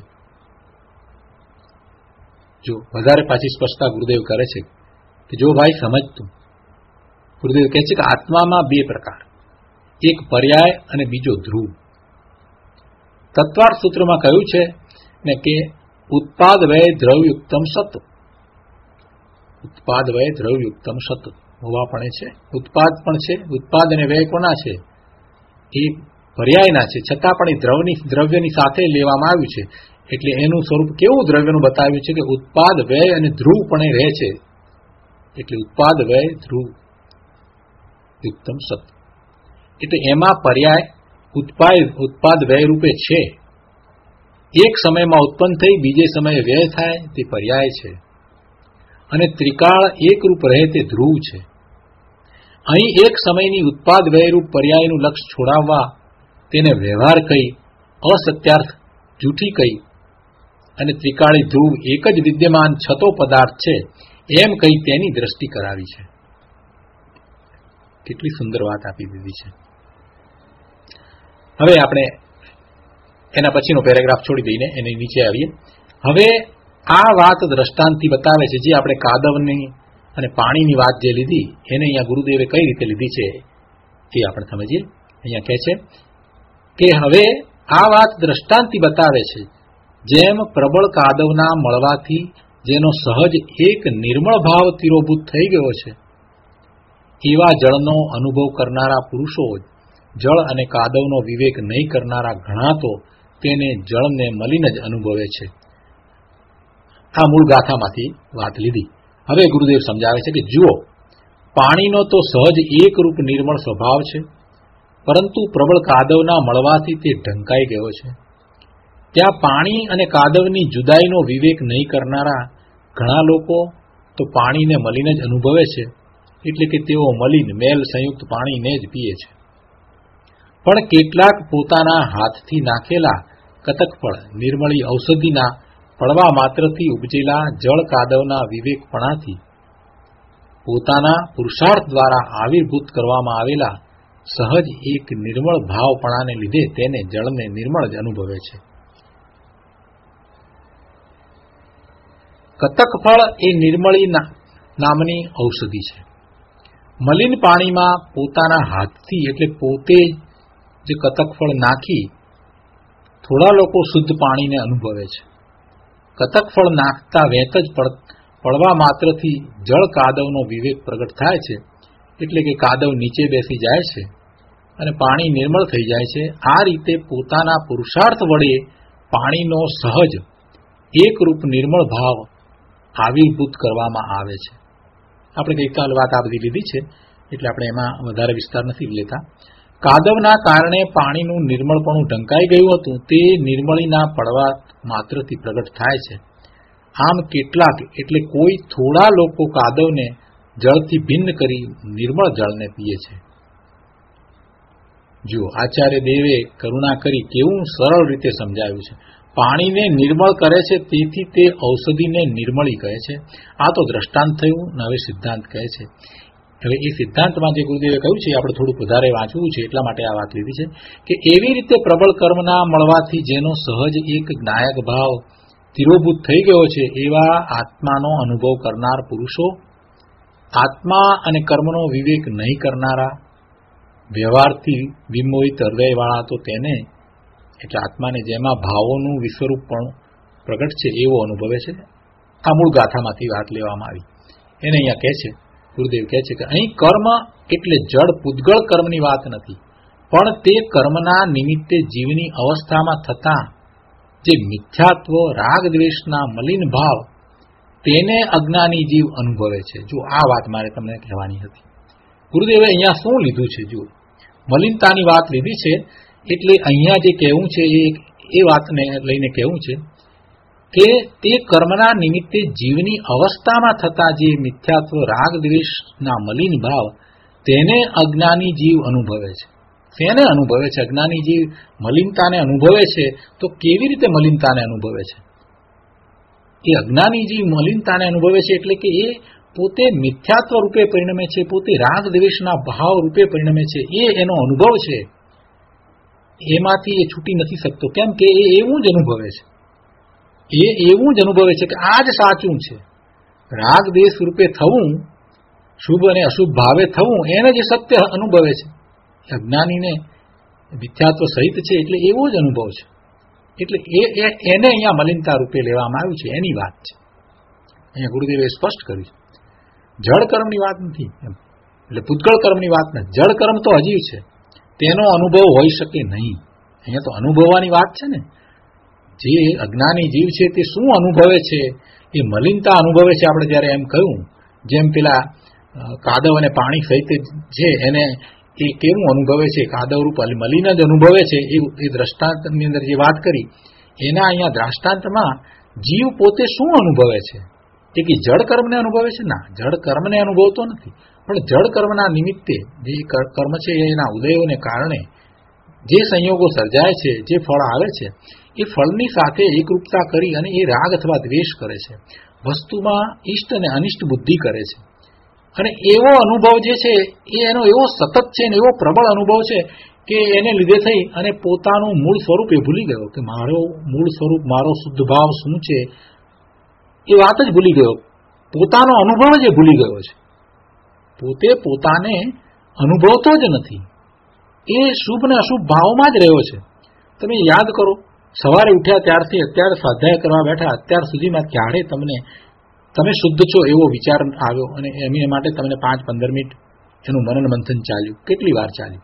જો વધારે પાછી સ્પષ્ટતા ગુરુદેવ કરે છે કે જો ભાઈ સમજતું, ગુરુદેવ કહે છે કે આત્મામાં બે પ્રકાર, એક પર્યાય અને બીજો ધ્રુવ. તત્વાર્થ સૂત્રમાં કહ્યું છે ને કે ઉત્પાદ વ્યય દ્રવયુક્તમ સત, ઉત્પાદ વ્યય દ્રવયુક્તમ સત હોવા પણ છે, ઉત્પાદ પણ છે. ઉત્પાદ અને વ્યય કોના છે? એ પર્યાયના છે, છતાં પણ એ દ્રવની દ્રવ્યની સાથે લેવામાં આવ્યું છે. એટલે એનું સ્વરૂપ કેવું દ્રવ્યનું બતાવ્યું છે કે ઉત્પાદ વ્યય અને ધ્રુવ પણ રહે છે. એટલે ઉત્પાદ વ્યય ધ્રુવ યુક્તમ સત. એટલે એમાં પર્યાય ઉત્પાદ ઉત્પાદ વ્યય રૂપે છે. એક સમયમાં ઉત્પન્ન થઈ બીજે સમયે વ્યય થાય તે પર્યાય છે, અને ત્રિકાળ એક રૂપ રહે તે ધ્રુવ છે. અહીં એક સમયની ઉત્પાદ વ્યયરૂપ પર્યાયનું લક્ષ્ય છોડાવવા તેને વ્યવહાર કહી, અસત્યાર્થ જૂઠી કહી, અને ત્રિકાળી ધ્રુવ એક જ વિદ્યમાન છતો પદાર્થ છે એમ કહી તેની દ્રષ્ટિ કરાવી છે. કેટલી સુંદર વાત આપી દીધી છે. હવે આપણે એના પછીનો પેરેગ્રાફ છોડી દઈને એની નીચે આવીએ. હવે આ વાત દ્રષ્ટાંતથી બતાવે છે, જે આપણે કાદવની અને પાણીની વાત જે લીધી એને અહીંયા ગુરુદેવે કઈ રીતે લીધી છે એ આપણે સમજીએ. અહીંયા કહે છે કે હવે આ વાત દ્રષ્ટાંતથી બતાવે છે, જેમ પ્રબળ કાદવના મળવાથી જેનો સહજ એક નિર્મળ ભાવ તિરોભૂત થઈ ગયો છે, એવા જળનો અનુભવ કરનારા પુરુષો જળ અને કાદવનો વિવેક નહીં કરનારા ઘણા તો તેને જળને મળીને જ અનુભવે છે. આ મૂળ ગાથામાંથી વાત લીધી. હવે ગુરુદેવ સમજાવે છે કે જુઓ, પાણીનો તો સહજ એકરૂપ નિર્મળ સ્વભાવ છે, પરંતુ પ્રબળ કાદવના મળવાથી તે ઢંકાઈ ગયો છે. ત્યાં પાણી અને કાદવની જુદાઈનો વિવેક નહીં કરનારા ઘણા લોકો તો પાણીને મળીને જ અનુભવે છે, એટલે કે તેઓ મલિન મેલ સંયુક્ત પાણીને જ પીએ છે. પણ કેટલાક પોતાના હાથથી નાખેલા કતકફળ નિર્મળી ઔષધિના પડવા માત્રથી ઉપજેલા જળ કાદવના વિવેકપણાથી પોતાના પુરુષાર્થ દ્વારા આવિર્ભૂત કરવામાં આવેલા સહજ એક નિર્મળ ભાવપણાને લીધે તેને જળને નિર્મળ જ અનુભવે છે. કતક ફળ એ નિર્મળી નામની ઔષધિ છે. મલિન પાણીમાં પોતાના હાથથી એટલે પોતે જ કતક ફળ નાખી થોડા લોકો શુદ્ધ પાણીને અનુભવે છે. કતક ફળ નાખતા વેત જ પડવા માત્રથી જળ કાદવનો વિવેક પ્રગટ થાય છે, એટલે કે કાદવ નીચે બેસી જાય છે અને પાણી નિર્મળ થઈ જાય છે. આ રીતે પોતાના પુરુષાર્થ વડે પાણીનો સહજ એકરૂપ નિર્મળ ભાવ આવિર્ભૂત કરવામાં આવે છે. આપણે ગઈકાલ વાત આ બધી લીધી છે એટલે આપણે એમાં વધારે વિસ્તાર નથી લેતા. કાદવના કારણે પાણીનું નિર્મળપણું ઢંકાઈ ગયું હતું તે નિર્મળીના પડવા માત્રથી પ્રગટ થાય છે. આમ કેટલાક એટલે કોઈ થોડા લોકો કાદવને જળથી ભિન્ન કરી નિર્મળ જળને પીએ છે. જુઓ, આચાર્ય દેવે કરુણા કરી કેવું સરળ રીતે સમજાવ્યું છે. પાણીને નિર્મળ કરે છે તેથી તે ઔષધિને નિર્મળી કહે છે. આ તો દ્રષ્ટાંત થયું ને હવે સિદ્ધાંત કહે છે. હવે એ સિદ્ધાંતમાં જે ગુરુદેવે કહ્યું છે આપણે થોડુંક વધારે વાંચવું છે એટલા માટે આ વાત લીધી છે કે એવી રીતે પ્રબળ કર્મના મળવાથી જેનો સહજ એક જ્ઞાયક ભાવ તિરોભૂત થઈ ગયો છે એવા આત્માનો અનુભવ કરનાર પુરુષો, આત્મા અને કર્મનો વિવેક નહીં કરનારા, વ્યવહારથી વિમોહિત હૃદયવાળા તો તેને એટલે આત્માને જેમાં ભાવોનું વિસ્વરૂપ પણ પ્રગટ છે એવો અનુભવે છે. આ મૂળ ગાથામાંથી વાત લેવામાં આવી. એને અહીંયા કહે છે, ગુરુદેવ કહે છે કે અહીં કર્મ એટલે જડ પૂતગળ કર્મની વાત નથી, પણ તે કર્મના નિમિત્તે જીવની અવસ્થામાં થતા જે મિથ્યાત્વ રાગ દ્વેષના મલિન ભાવ તેને અજ્ઞાની જીવ અનુભવે છે. જો આ વાત મારે તમને કહેવાની હતી. ગુરુદેવે અહીંયા શું લીધું છે? જો મલિનતાની વાત લીધી છે એટલે અહીંયા જે કહેવું છે એ વાતને લઈને કહેવું છે કે તે કર્મના નિમિત્તે જીવની અવસ્થામાં થતા જે મિથ્યાત્વ રાગ દ્વેષના મલિન ભાવ તેને અજ્ઞાની જીવ અનુભવે છે. તેને અનુભવે છે અજ્ઞાની જીવ મલિનતાને અનુભવે છે. તો કેવી રીતે મલિનતાને અનુભવે છે? એ અજ્ઞાની જીવ મલિનતાને અનુભવે છે એટલે કે એ પોતે મિથ્યાત્વ રૂપે પરિણમે છે, પોતે રાગ દ્વેષના ભાવ રૂપે પરિણમે છે. એ એનો અનુભવ છે, એમાંથી એ છૂટી નથી શકતો. કેમ કે એ એવું જ અનુભવે છે. એ એવું જ અનુભવે છે કે આ જ સાચું છે. રાગ દ્વેષ રૂપે થવું, શુભ અને અશુભ ભાવે થવું એને જે સત્ય અનુભવે છે. અજ્ઞાનીને મિથ્યાત્વ સહિત છે એટલે એવો જ અનુભવ છે. એટલે એ એને અહીંયા મલિનતા રૂપે લેવામાં આવ્યું છે, એની વાત છે. અહીંયા ગુરુદેવે સ્પષ્ટ કર્યું છે. જળ કર્મની વાત નથી, એટલે પૂતગળ કર્મની વાત નથી. જળ કર્મ તો હજી છે, તેનો અનુભવ હોઈ શકે નહીં. અહીંયા તો અનુભવવાની વાત છે ને. જે અજ્ઞાની જીવ છે તે શું અનુભવે છે? એ મલિનતા અનુભવે છે. આપણે જ્યારે એમ કહ્યું જેમ પેલા કાદવ અને પાણી સહિત છે એને એ કેવું અનુભવે છે? કાદવ રૂપ મલિન જ અનુભવે છે. એ દ્રષ્ટાંતની અંદર જે વાત કરી એના અહીંયા દ્રષ્ટાંતમાં જીવ પોતે શું અનુભવે છે? એ કે જળ કર્મને અનુભવે છે? ના, જળ કર્મને અનુભવતો નથી, પણ જળ કર્મના નિમિત્તે જે કર્મ છે એના ઉદયોને કારણે જે સંયોગો સર્જાય છે, જે ફળ આવે છે એ ફળની સાથે એકરૂપતા કરી અને એ રાગ અથવા દ્વેષ કરે છે. વસ્તુમાં ઇષ્ટ અને અનિષ્ટ બુદ્ધિ કરે છે. અને એવો અનુભવ જે છે એ એનો એવો સતત છે ને એવો પ્રબળ અનુભવ છે કે એને લીધે થઈ અને પોતાનું મૂળ સ્વરૂપ એ ભૂલી ગયો કે મારો મૂળ સ્વરૂપ, મારો શુદ્ધ ભાવ શું છે એ વાત જ ભૂલી ગયો. પોતાનો અનુભવ જ એ ભૂલી ગયો છે. પોતે પોતાને અનુભવતો જ નથી. એ શુભ ને અશુભ ભાવમાં જ રહ્યો છે. તમે યાદ કરો, સવારે ઉઠ્યા ત્યારથી અત્યારે સ્વાધ્યાય કરવા બેઠા અત્યાર સુધીમાં ક્યારે તમને તમે શુદ્ધ છો એવો વિચાર આવ્યો અને એમને માટે તમને પાંચ પંદર મિનિટ એનું મનન મંથન ચાલ્યું? કેટલી વાર ચાલ્યું?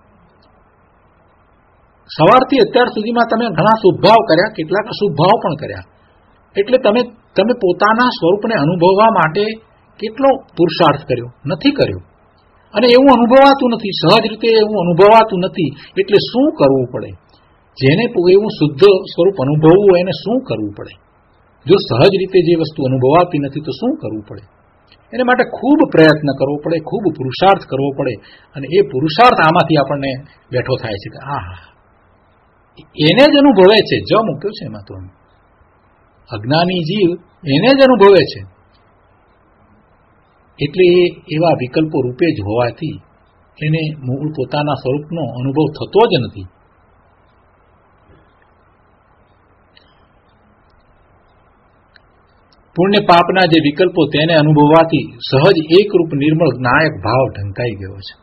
સવારથી અત્યાર સુધીમાં તમે ઘણા શુભ ભાવ કર્યા, કેટલાક અશુભ ભાવ પણ કર્યા. એટલે તમે તમે પોતાના સ્વરૂપને અનુભવવા માટે કેટલો પુરુષાર્થ કર્યો? નથી કર્યો. અને એવું અનુભવાતું નથી, સહજ રીતે એવું અનુભવાતું નથી. એટલે શું કરવું પડે? જેને એવું શુદ્ધ સ્વરૂપ અનુભવવું હોય એને શું કરવું પડે? જો સહજ રીતે જે વસ્તુ અનુભવાતી નથી તો શું કરવું પડે? એના માટે ખૂબ પ્રયત્ન કરવો પડે, ખૂબ પુરુષાર્થ કરવો પડે. અને એ પુરુષાર્થ આમાંથી આપણને બેઠો થાય છે કે આ એને જ અનુભવે છે. જ મૂક્યો છે એમાં તો અજ્ઞાની જીવ એને જ અનુભવે છે. એટલે એ એવા વિકલ્પો રૂપે જ હોવાથી એને મૂળ પોતાના સ્વરૂપનો અનુભવ થતો જ નથી. પુણ્ય પાપના જે વિકલ્પો તેને અનુભવવાથી સહજ એકરૂપ નિર્મળ નાયક ભાવ ઢંકાઈ ગયો છે.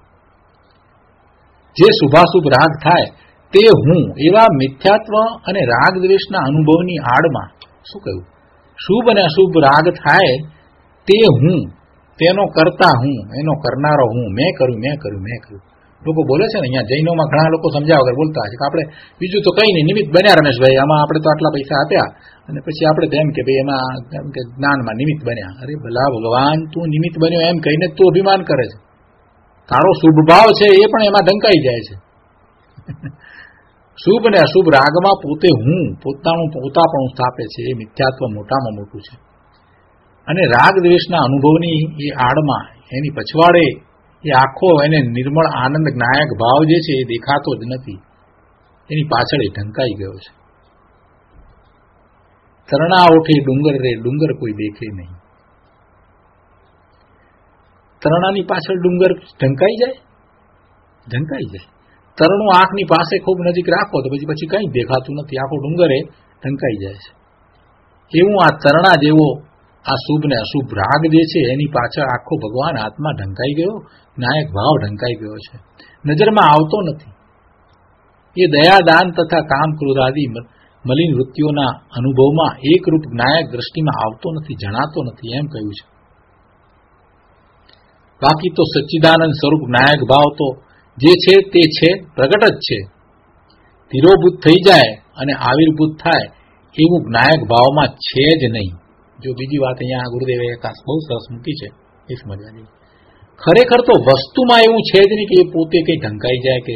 જે શુભાશુભ રાગ થાય તે હું એવા મિથ્યાત્વ અને રાગ દ્વેષના અનુભવની આડમાં શું કહ્યું, શુભ અને અશુભ રાગ થાય તે હું, તેનો કરતા હું, એનો કરનારો હું, મેં કર્યું મેં કર્યું મેં કર્યું. લોકો બોલે છે ને, અહીંયા જૈનોમાં ઘણા લોકો સમજાવ વગર બોલતા છે કે આપણે બીજું તો કઈ નહીં, નિમિત્ત બન્યા રમેશભાઈ, આમાં આપણે તો આટલા પૈસા આપ્યા અને પછી આપણે તો એમ કે ભાઈ એમાં કે જ્ઞાનમાં નિમિત્ત બન્યા. અરે ભલા ભગવાન, તું નિમિત્ત બન્યો એમ કહીને તું અભિમાન કરે છે. તારો શુભ ભાવ છે એ પણ એમાં ઢંકાઈ જાય છે. શુભ અને અશુભ રાગમાં પોતે હું પોતાનું પોતાપણું સ્થાપે છે. એ મિથ્યાત્વ મોટામાં મોટું છે. અને રાગ દ્વેષના અનુભવની એ આડમાં એની પછવાડે એ આખો એને નિર્મળ આનંદ નાયક ભાવ જે છે એ દેખાતો જ નથી. એની પાછળ એ ઢંકાઈ ગયો છે. તરણા ઓઠે ડુંગર રે ડુંગર કોઈ દેખે નહીં. તરણાની પાછળ ડુંગર ઢંકાઈ જાય ઢંકાઈ જાય. તરણું આંખની પાસે ખૂબ નજીક રાખો તો પછી પછી કંઈ દેખાતું નથી, આખો ડુંગરે ઢંકાઈ જાય છે. એવું આ તરણા જેવો આ શુભ ને અશુભ રાગ જે છે એની પાછળ આખો ભગવાન આત્મા ઢંકાઈ ગયો, નાયક ભાવ ઢંકાઈ ગયો છે. નજરમાં આવતો નથી. એ દયા દાન તથા કામ ક્રોધ આદિ મલિન વૃત્તિઓના અનુભવમાં એકરૂપ નાયક દ્રષ્ટિમાં આવતો નથી, જણાતો નથી એમ કહ્યું છે. બાકી તો સચ્ચિદાનંદ સ્વરૂપ નાયક ભાવ તો જે છે તે છે, પ્રગટ જ છે. તિરોભૂત થઈ જાય અને આવિર્ભૂત થાય એવું નાયક ભાવમાં છે જ નહીં. જો બીજી વાત અહીંયા ગુરુદેવે બહુ સરસ મૂકી છે એ સમજવાની. ખરેખર તો વસ્તુમાં એવું છે જ નહીં કે એ પોતે કંઈ ઢંકાઈ જાય, કે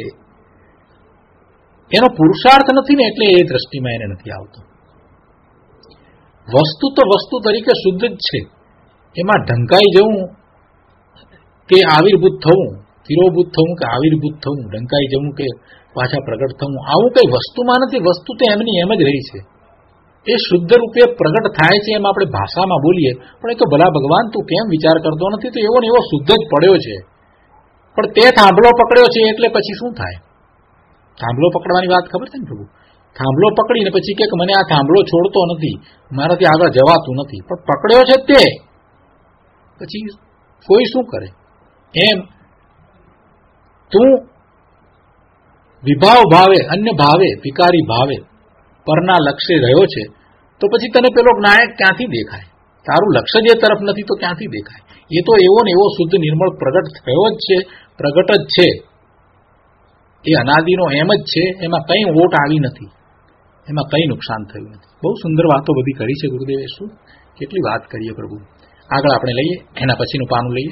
એનો પુરુષાર્થ નથી ને એટલે એ દ્રષ્ટિમાં એને નથી આવતો. વસ્તુ તો વસ્તુ તરીકે શુદ્ધ જ છે. એમાં ઢંકાઈ જવું કે આવિર્ભૂત થવું, તિરોભૂત થવું કે આવિર્ભૂત થવું, ઢંકાઈ જવું કે પાછા પ્રગટ થવું, આવું કઈ વસ્તુમાં નથી. વસ્તુ તો એમની એમ જ રહી છે. એ શુદ્ધ રૂપે પ્રગટ થાય છે એમ આપણે ભાષામાં બોલીએ, પણ એ તો ભલા ભગવાન તું કેમ વિચાર કરતો નથી, તો એવો ને એવો શુદ્ધ જ પડ્યો છે. પણ તે થાંભલો પકડ્યો છે એટલે પછી શું થાય? થાંભલો પકડવાની વાત ખબર છે ને પ્રભુ? થાંભલો પકડીને પછી કે મને આ થાંભલો છોડતો નથી, મારાથી આગળ જવાતું નથી, પણ પકડ્યો છે તે પછી કોઈ શું કરે? એમ તું વિભાવ ભાવે, અન્ય ભાવે, વિકારી ભાવે પરના લક્ષ્ય રહ્યો છે તો પછી તને પેલો નાયક ક્યાંથી દેખાય? તારું લક્ષ્ય જે તરફ નથી તો ક્યાંથી દેખાય? એ તો એવો ને એવો શુદ્ધ નિર્મળ પ્રગટ થયો જ છે, પ્રગટ જ છે. એ અનાદિનો એમ જ છે. એમાં કંઈ ઓટ આવી નથી, એમાં કંઈ નુકસાન થયું નથી. બહુ સુંદર વાતો બધી કરી છે ગુરુદેવે. શું કેટલી વાત કરીએ પ્રભુ. આગળ આપણે લઈએ, એના પછીનું પાનું લઈએ.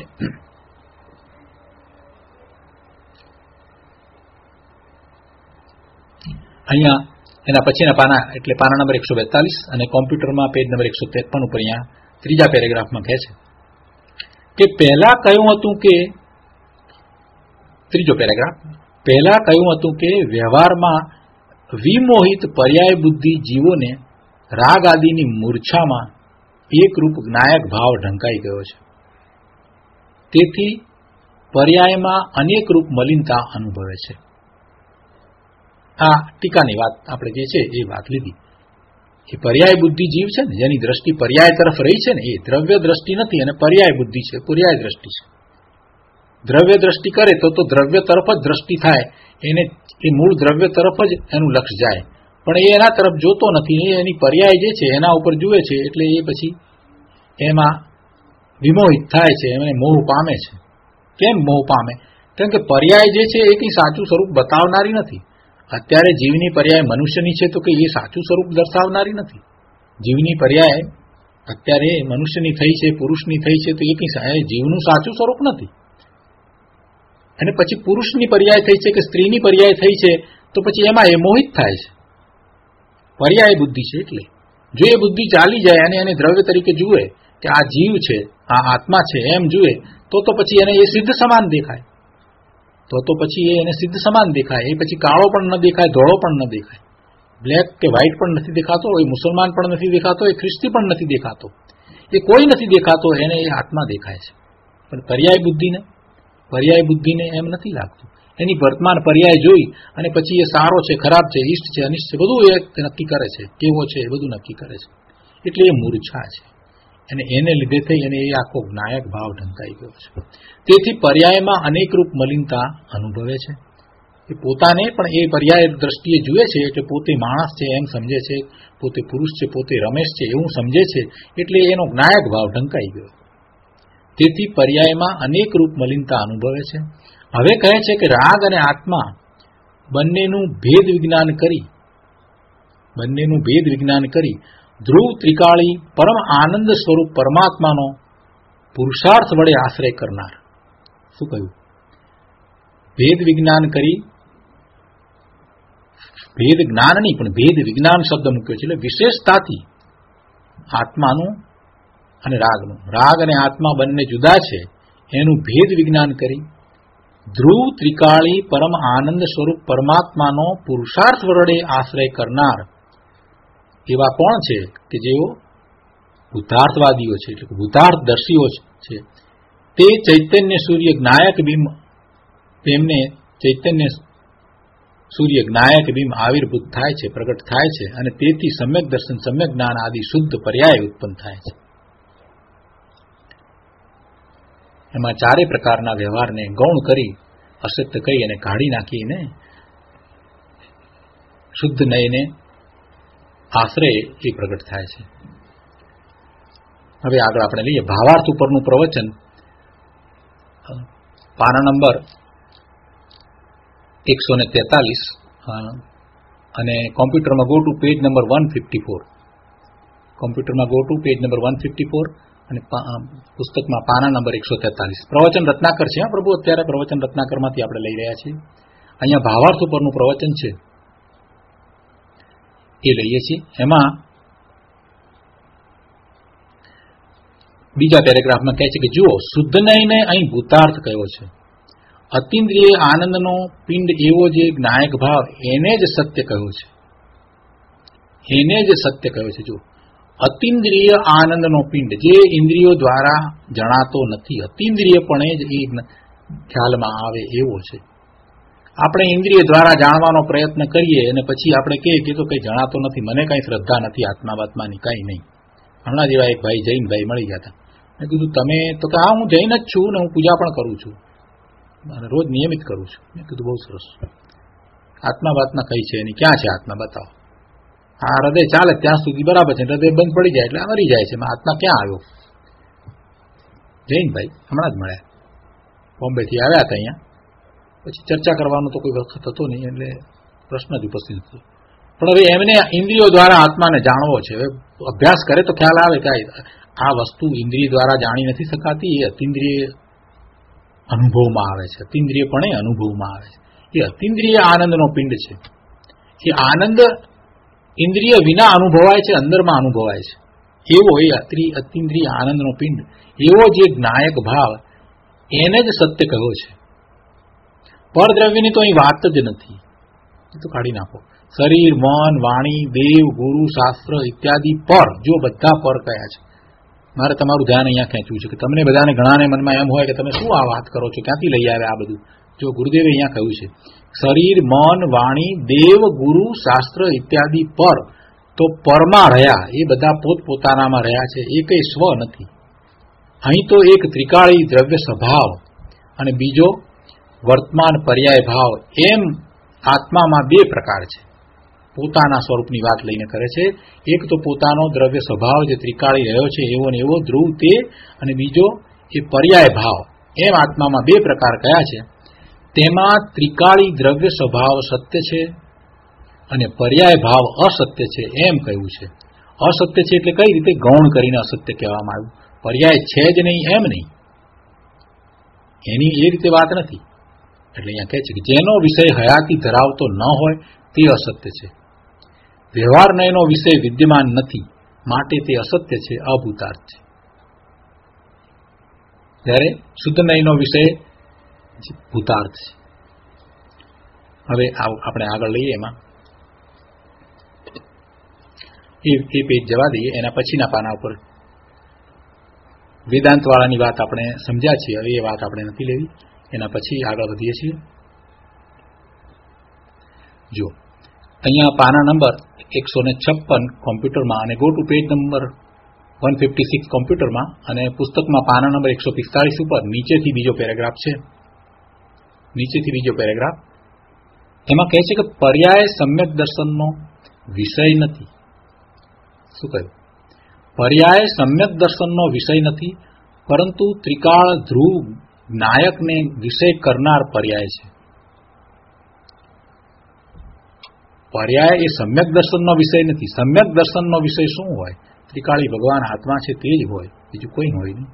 અહીંયા એના પછીના પાના એટલે પાના નંબર એકસો બેતાલીસ અને કોમ્પ્યુટરમાં પેજ નંબર એકસો ત્રેપન ઉપર અહીંયા ત્રીજા પેરેગ્રાફમાં કહે છે કે પહેલા કહ્યું હતું કે ત્રીજો પેરેગ્રાફ પહેલા કહ્યું હતું કે વ્યવહારમાં વિમોહિત પર્યાય બુદ્ધિ જીવોને રાગ આદિની મૂર્છામાં એકરૂપ નાયક ભાવ ઢંકાઈ ગયો છે. તેથી પર્યાયમાં અનેક રૂપ મલિનતા અનુભવે છે. આ ટીકાની વાત આપણે જે છે એ વાત લીધી. એ પર્યાય બુદ્ધિ જીવ છે ને, જેની દ્રષ્ટિ પર્યાય તરફ રહી છે ને, એ દ્રવ્ય દ્રષ્ટિ નથી અને પર્યાય બુદ્ધિ છે, પર્યાય દ્રષ્ટિ છે. દ્રવ્ય દ્રષ્ટિ કરે તો તો દ્રવ્ય તરફ જ દ્રષ્ટિ થાય, એને એ મૂળ દ્રવ્ય તરફ જ એનું લક્ષ્ય જાય, પણ એ એના તરફ જોતો નથી. એ એની પર્યાય જે છે એના ઉપર જુએ છે, એટલે એ પછી એમાં વિમોહિત થાય છે, એને મોહ પામે છે. કેમ મોહ પામે? કેમ કે પર્યાય જે છે એ કંઈ સાચું સ્વરૂપ બતાવનારી નથી. અત્યારે જીવની પર્યાય મનુષ્યની છે તો કે એ સાચું સ્વરૂપ દર્શાવનારી નથી. જીવની પર્યાય અત્યારે મનુષ્યની થઈ છે, પુરુષની થઈ છે, તો એ કંઈ જીવનું સાચું સ્વરૂપ નથી. અને પછી પુરુષની પર્યાય થઈ છે કે સ્ત્રીની પર્યાય થઈ છે તો પછી એમાં એ મોહિત થાય છે. પર્યાય બુદ્ધિ છે. એટલે જો એ બુદ્ધિ ચાલી જાય અને એને દ્રવ્ય તરીકે જુએ કે આ જીવ છે, આ આત્મા છે એમ જુએ તો તો પછી એને એ સિદ્ધ સમાન દેખાય. તો તો પછી એને સિદ્ધ સમાન દેખાય. એ પછી કાળો પણ ન દેખાય, ધોળો પણ ન દેખાય, બ્લેક કે વ્હાઇટ પણ નથી દેખાતો, એ મુસલમાન પણ નથી દેખાતો, એ ખ્રિસ્તી પણ નથી દેખાતો, એ કોઈ નથી દેખાતો, એને એ આત્મા દેખાય છે. પણ પર્યાય બુદ્ધિને પર્યાય બુદ્ધિને એમ નથી લાગતું. એની વર્તમાન પર્યાય જોઈ અને પછી એ સારો છે, ખરાબ છે, ઈષ્ટ છે, અનિષ્ટ છે, બધું એ નક્કી કરે છે, કેવો છે એ બધું નક્કી કરે છે. એટલે એ મૂર્છા છે અને એને લીધે થઈ અને એ આખો જ્ઞાયક ભાવ ઢંકાઈ ગયો છે. તેથી પર્યાયમાં અનેકરૂપ મલિનતા અનુભવે છે. એ પોતાને પણ એ પર્યાય દ્રષ્ટિએ જુએ છે એટલે પોતે માણસ છે એમ સમજે છે, પોતે પુરુષ છે, પોતે રમેશ છે એવું સમજે છે, એટલે એનો જ્ઞાયક ભાવ ઢંકાઈ ગયો. તેથી પર્યાયમાં અનેકરૂપ મલિનતા અનુભવે છે. હવે કહે છે કે રાગ અને આત્મા બંનેનું ભેદ વિજ્ઞાન કરી બંનેનું ભેદ વિજ્ઞાન કરી ધ્રુવ ત્રિકાળી પરમ આનંદ સ્વરૂપ પરમાત્માનો પુરુષાર્થ વડે આશ્રય કરનાર. શું કહ્યું? ભેદ વિજ્ઞાન કરી, ભેદ જ્ઞાન નહીં પણ ભેદ વિજ્ઞાન શબ્દ મૂક્યો છે એટલે વિશેષતાથી આત્માનું અને રાગનું, રાગ અને આત્મા બંને જુદા છે એનું ભેદ વિજ્ઞાન કરી ધ્રુવ ત્રિકાળી પરમ આનંદ સ્વરૂપ પરમાત્માનો પુરુષાર્થ વડે આશ્રય કરનાર એવા કોણ છે કે જેઓ ભૂતાર્થવાદીઓ છે, એટલે ભૂતાર્થદર્શીઓ છે. તે ચૈતન્ય સૂર્ય જ્ઞાયક બિંબ, તેમને ચૈતન્ય સૂર્ય જ્ઞાયક બિંબ આવિર્ભૂત થાય છે, પ્રગટ થાય છે અને તેથી સમ્યક દર્શન, સમ્યક જ્ઞાન આદિ શુદ્ધ પર્યાય ઉત્પન્ન થાય છે. એમાં ચારે પ્રકારના વ્યવહારને ગૌણ કરી અસત્ય કહી અને કાઢી નાખીને શુદ્ધ નયને આશ્રય એ પ્રગટ થાય છે. હવે આગળ આપણે લઈએ ભાવાર્થ ઉપરનું પ્રવચન, પાના નંબર એકસો ને તેતાલીસ અને કોમ્પ્યુટરમાં go to page number one fifty four કોમ્પ્યુટરમાં go to page number one fifty four અને પુસ્તકમાં પાના નંબર એકસો તેતાલીસ. પ્રવચન રત્નાકર છે. પ્રભુ અત્યારે પ્રવચન રત્નાકરમાંથી આપણે લઈ રહ્યા છીએ. અહીંયા ભાવાર્થ ઉપરનું પ્રવચન છે એ લઈએ છીએ. એમાં બીજા પેરેગ્રાફમાં કહે છે કે જુઓ, શુદ્ધ નયને અહીં ભૂતાર્થ કયો છે. અતિન્દ્રિય આનંદનો પિંડ એવો જે જ્ઞાયક ભાવ એને જ સત્ય કહ્યો છે, એને જ સત્ય કહ્યો છે. જો અતિન્દ્રિય આનંદનો પિંડ જે ઇન્દ્રિયો દ્વારા જણાતો નથી, અતિન્દ્રિયપણે જ એ ખ્યાલમાં આવે એવો છે. આપણે ઇન્દ્રિય દ્વારા જાણવાનો પ્રયત્ન કરીએ અને પછી આપણે કહીએ કે તો કંઈ જણાતો નથી, મને કંઈ શ્રદ્ધા નથી આત્મા બાત્માની, કંઈ નહીં. હમણાં જેવા એક ભાઈ જૈન ભાઈ મળી ગયા હતા. મેં કીધું તમે તો કે હા હું જૈન જ છું ને હું પૂજા પણ કરું છું અને રોજ નિયમિત કરું છું. મેં કીધું બહુ સરસ, આત્મા બાત્મા કઈ છે એની, ક્યાં છે આત્મા બતાવો. આ હૃદય ચાલે ત્યાં સુધી બરાબર છે, હૃદય બંધ પડી જાય એટલે મરી જાય છે, આત્મા ક્યાં આવ્યો? જૈન ભાઈ હમણાં જ મળ્યા, બોમ્બેથી આવ્યા હતા અહીંયા. પછી ચર્ચા કરવાનો તો કોઈ વખત હતો નહીં એટલે પ્રશ્ન જ ઉપસ્થિત હતો. પણ હવે એમને ઇન્દ્રિયો દ્વારા આત્માને જાણવો છે. હવે અભ્યાસ કરે તો ખ્યાલ આવે કે આ વસ્તુ ઇન્દ્રિય દ્વારા જાણી નથી શકાતી, એ અતિન્દ્રિય અનુભવમાં આવે છે, અતિન્દ્રિયપણે અનુભવમાં આવે છે. એ અતિન્દ્રિય આનંદનો પિંડ છે. એ આનંદ ઇન્દ્રિય વિના અનુભવાય છે, અંદરમાં અનુભવાય છે. એવો એ અતિન્દ્રિય આનંદનો પિંડ, એવો જે જ્ઞાયક ભાવ એને જ સત્ય કહ્યો છે. પરદ્રવ્યની તો અહીં વાત જ નથી, એ તો કાઢી નાખો. શરીર, મન, વાણી, દેવ, ગુરુ, શાસ્ત્ર ઇત્યાદિ પર, જો બધા પર કયા છે. મારે તમારું ધ્યાન અહીંયા ખેંચવું છે કે તમને બધાને ઘણાને મનમાં એમ હોય કે તમે શું આ વાત કરો છો, ક્યાંથી લઈ આવે આ બધું. જો ગુરુદેવે અહીંયા કહ્યું છે શરીર, મન, વાણી, દેવ, ગુરુ, શાસ્ત્ર ઇત્યાદિ પર, તો પરમાં રહ્યા એ બધા પોતપોતાનામાં રહ્યા છે, એ કઈ સ્વ નથી. અહીં તો એક ત્રિકાળી દ્રવ્ય સ્વભાવ અને બીજો વર્તમાન પર્યાય ભાવ, એમ આત્મામાં બે પ્રકાર છે. પોતાના સ્વરૂપની વાત લઈને કરે છે. એક તો પોતાનો દ્રવ્ય સ્વભાવ જે ત્રિકાળી રહ્યો છે એવો ને એવો ધ્રુવ તે, અને બીજો એ પર્યાય ભાવ, એમ આત્મામાં બે પ્રકાર કયા છે. તેમાં ત્રિકાળી દ્રવ્ય સ્વભાવ સત્ય છે અને પર્યાય ભાવ અસત્ય છે એમ કહ્યું છે. અસત્ય છે એટલે કઈ રીતે? ગૌણ કરીને અસત્ય કહેવામાં આવ્યું. પર્યાય છે જ નહીં એમ નહીં, એની એ રીતે વાત નથી. એટલે અહીંયા કહે છે કે જેનો વિષય હયાતી ધરાવતો ન હોય તે અસત્ય છે. વ્યવહાર નયનો વિષય વિદ્યમાન નથી માટે તે અસત્ય છે, અભૂતાર્થ છે. ત્યારે શુદ્ધ નયનો વિષય ભૂતાર્થ છે. હવે આપણે આગળ લઈએ. એમાં એ પેજ જવા દઈએ, એના પછીના પાના ઉપર વેદાંત વાળાની વાત આપણે સમજ્યા છીએ. હવે એ વાત આપણે નથી લેવી. એના પછી આગળ વધીએ છીએ. જો અહીંયા પાના નંબર એકસો ને છપ્પન કોમ્પ્યુટરમાં અને go to page number one fifty six કોમ્પ્યુટરમાં અને પુસ્તકમાં પાના નંબર એકસો પિસ્તાળીસ ઉપર નીચેથી બીજો પેરેગ્રાફ છે. નીચેથી બીજો પેરેગ્રાફ એમાં કહે છે કે પર્યાય સમ્યક દર્શનનો વિષય નથી. શું કહ્યું? પર્યાય સમ્યક દર્શનનો વિષય નથી, પરંતુ ત્રિકાળ ધ્રુવ નાયકને વિષય કરનાર પર્યાય છે. પર્યાય એ સમ્યક દર્શનનો વિષય નથી. સમ્યક દર્શનનો વિષય શું હોય? ત્રિકાળી ભગવાન આત્મા છે તે જ હોય, બીજું કોઈ હોય નહીં.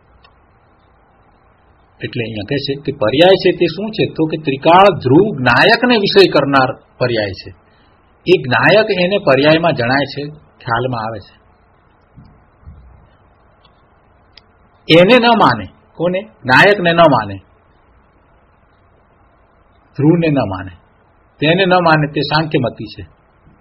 એટલે અહીંયા કહે છે કે પર્યાય છે તે શું છે? તો કે ત્રિકાળ ધ્રુવ જ્ઞાયકને વિષય કરનાર પર્યાય છે. એ જ્ઞાયક એને પર્યાયમાં જણાય છે, ખ્યાલમાં આવે છે. એને ન માને, કોને? જ્ઞાયકને ન માને, ધ્રુવને ન માને, તેને ન માને તે સાંખ્યમતી છે.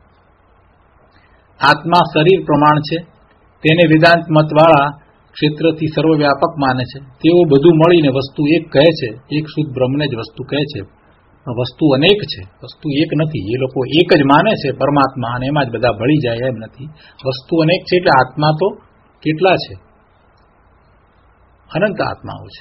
આત્મા શરીર પ્રમાણ છે, તેને વેદાંત મતવાળા ક્ષેત્રથી સર્વવ્યાપક માને છે. તેઓ બધું મળીને વસ્તુ એક કહે છે, એક શુદ્ધ બ્રહ્મને જ વસ્તુ કહે છે. વસ્તુ અનેક છે, વસ્તુ એક નથી. એ લોકો એક જ માને છે પરમાત્મા, અને એમાં જ બધા ભળી જાય એમ નથી. વસ્તુ અનેક છે એટલે આત્મા તો કેટલા છે? અનંત આત્માઓ છે.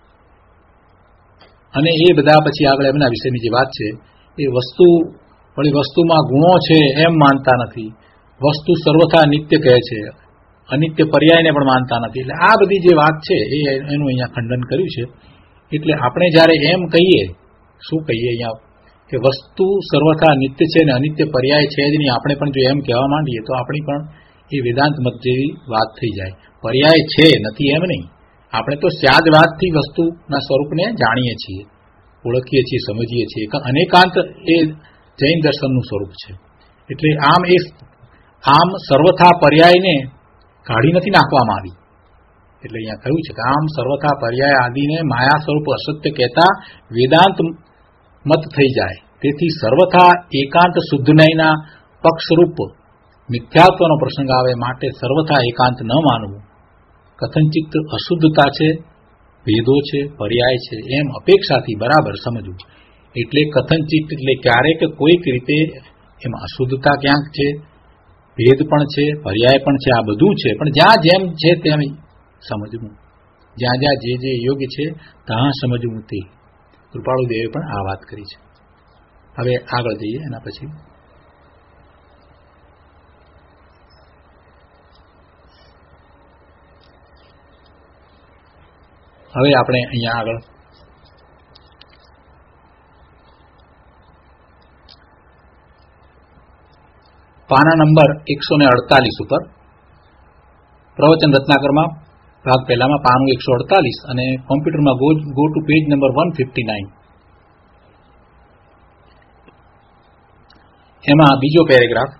અને એ બધા પછી આગળ એમના વિશેની જે વાત છે એ વસ્તુ વળી વસ્તુમાં ગુણો છે એમ માનતા નથી. વસ્તુ સર્વથા નિત્ય કહે છે, અનિત્ય પર્યાયને પણ માનતા નથી. એટલે આ બધી જે વાત છે એ એનું અહીંયા ખંડન કર્યું છે. એટલે આપણે જ્યારે એમ કહીએ, શું કહીએ અહીંયા કે વસ્તુ સર્વથા નિત્ય છે ને અનિત્ય પર્યાય છે જ નહીં, આપણે પણ જો એમ કહેવા માંડીએ તો આપણી પણ એ વેદાંત મત જેવી વાત થઈ જાય. પર્યાય છે નથી એમ નહીં, આપણે તો સ્યાદવાદથી વસ્તુના સ્વરૂપને જાણીએ છીએ, ઓળખીએ છીએ, સમજીએ છીએ. અનેકાંત એ જૈન દર્શનનું સ્વરૂપ છે. એટલે આમ એ આમ સર્વથા પર્યાયને કાઢી નથી નાખવામાં આવી. એટલે અહીંયા કહ્યું છે કે આમ સર્વથા પર્યાય આદિને માયા સ્વરૂપ અસત્ય કહેતા વેદાંત મત થઈ જાય. તેથી સર્વથા એકાંત શુદ્ધ નયના પક્ષરૂપ મિથ્યાત્વનો પ્રસંગ આવે, માટે સર્વથા એકાંત ન માનવું. કથનચિત્ત અશુદ્ધતા છે, ભેદો છે, પર્યાય છે એમ અપેક્ષાથી બરાબર સમજવું. એટલે કથનચિત્ત એટલે ક્યારેક કોઈક રીતે એમાં અશુદ્ધતા ક્યાંક છે, ભેદ પણ છે, પર્યાય પણ છે, આ બધું છે. પણ જ્યાં જેમ છે તેમ સમજવું, જ્યાં જ્યાં જે જે યોગ્ય છે ત્યાં સમજવું. તે કૃપાળુ દેવે પણ આ વાત કરી છે. હવે આગળ જઈએ. એના પછી હવે આપણે અહીંયા આગળ પાના નંબર એકસો ને અડતાલીસ ઉપર પ્રવચન રત્નાકરમાં ભાગ પહેલામાં પાનું એકસો અડતાલીસ અને કોમ્પ્યુટરમાં go go to page number one fifty nine. એમાં બીજો પેરેગ્રાફ,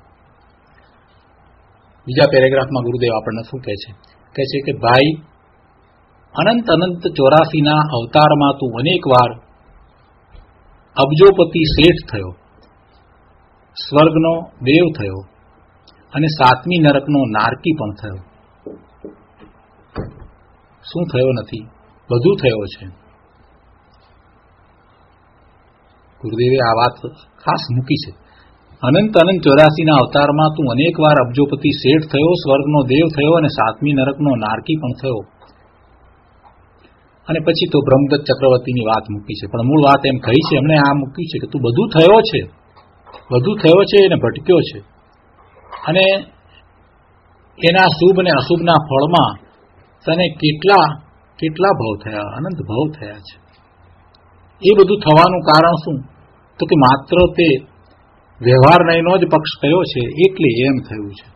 બીજા પેરેગ્રાફમાં ગુરુદેવ આપણને શું કહે છે? કહે છે કે ભાઈ, અનંત અનંત ચોરાસીના અવતારમાં તું અનેક વાર અબજોપતિ શ્રેષ્ઠ થયો, સ્વર્ગનો દેવ થયો અને સાતમી નરકનો નારકી પણ થયો. શું થયો નથી? બધું થયો છે. ગુરુદેવે આ વાત ખાસ મૂકી છે. અનંત અનંત ચોરાસીના અવતારમાં તું અનેક વાર અબજોપતિ શેઠ થયો, સ્વર્ગનો દેવ થયો અને સાતમી નરકનો નારકી પણ થયો. અને પછી તો બ્રહ્મદત્ત ચક્રવર્તીની વાત મૂકી છે. પણ મૂળ વાત એમ કહી છે એમણે આ મૂકી છે કે તું બધું થયો છે, બધું થયો છે અને ભટક્યો છે. અને એના શુભ ને અશુભના ફળમાં તને કેટલા કેટલા ભવ થયા, અનંત ભવ થયા છે. એ બધું થવાનું કારણ શું? તો કે માત્ર તે વ્યવહાર નયનો જ પક્ષ કયો છે એટલે એમ થયું છે.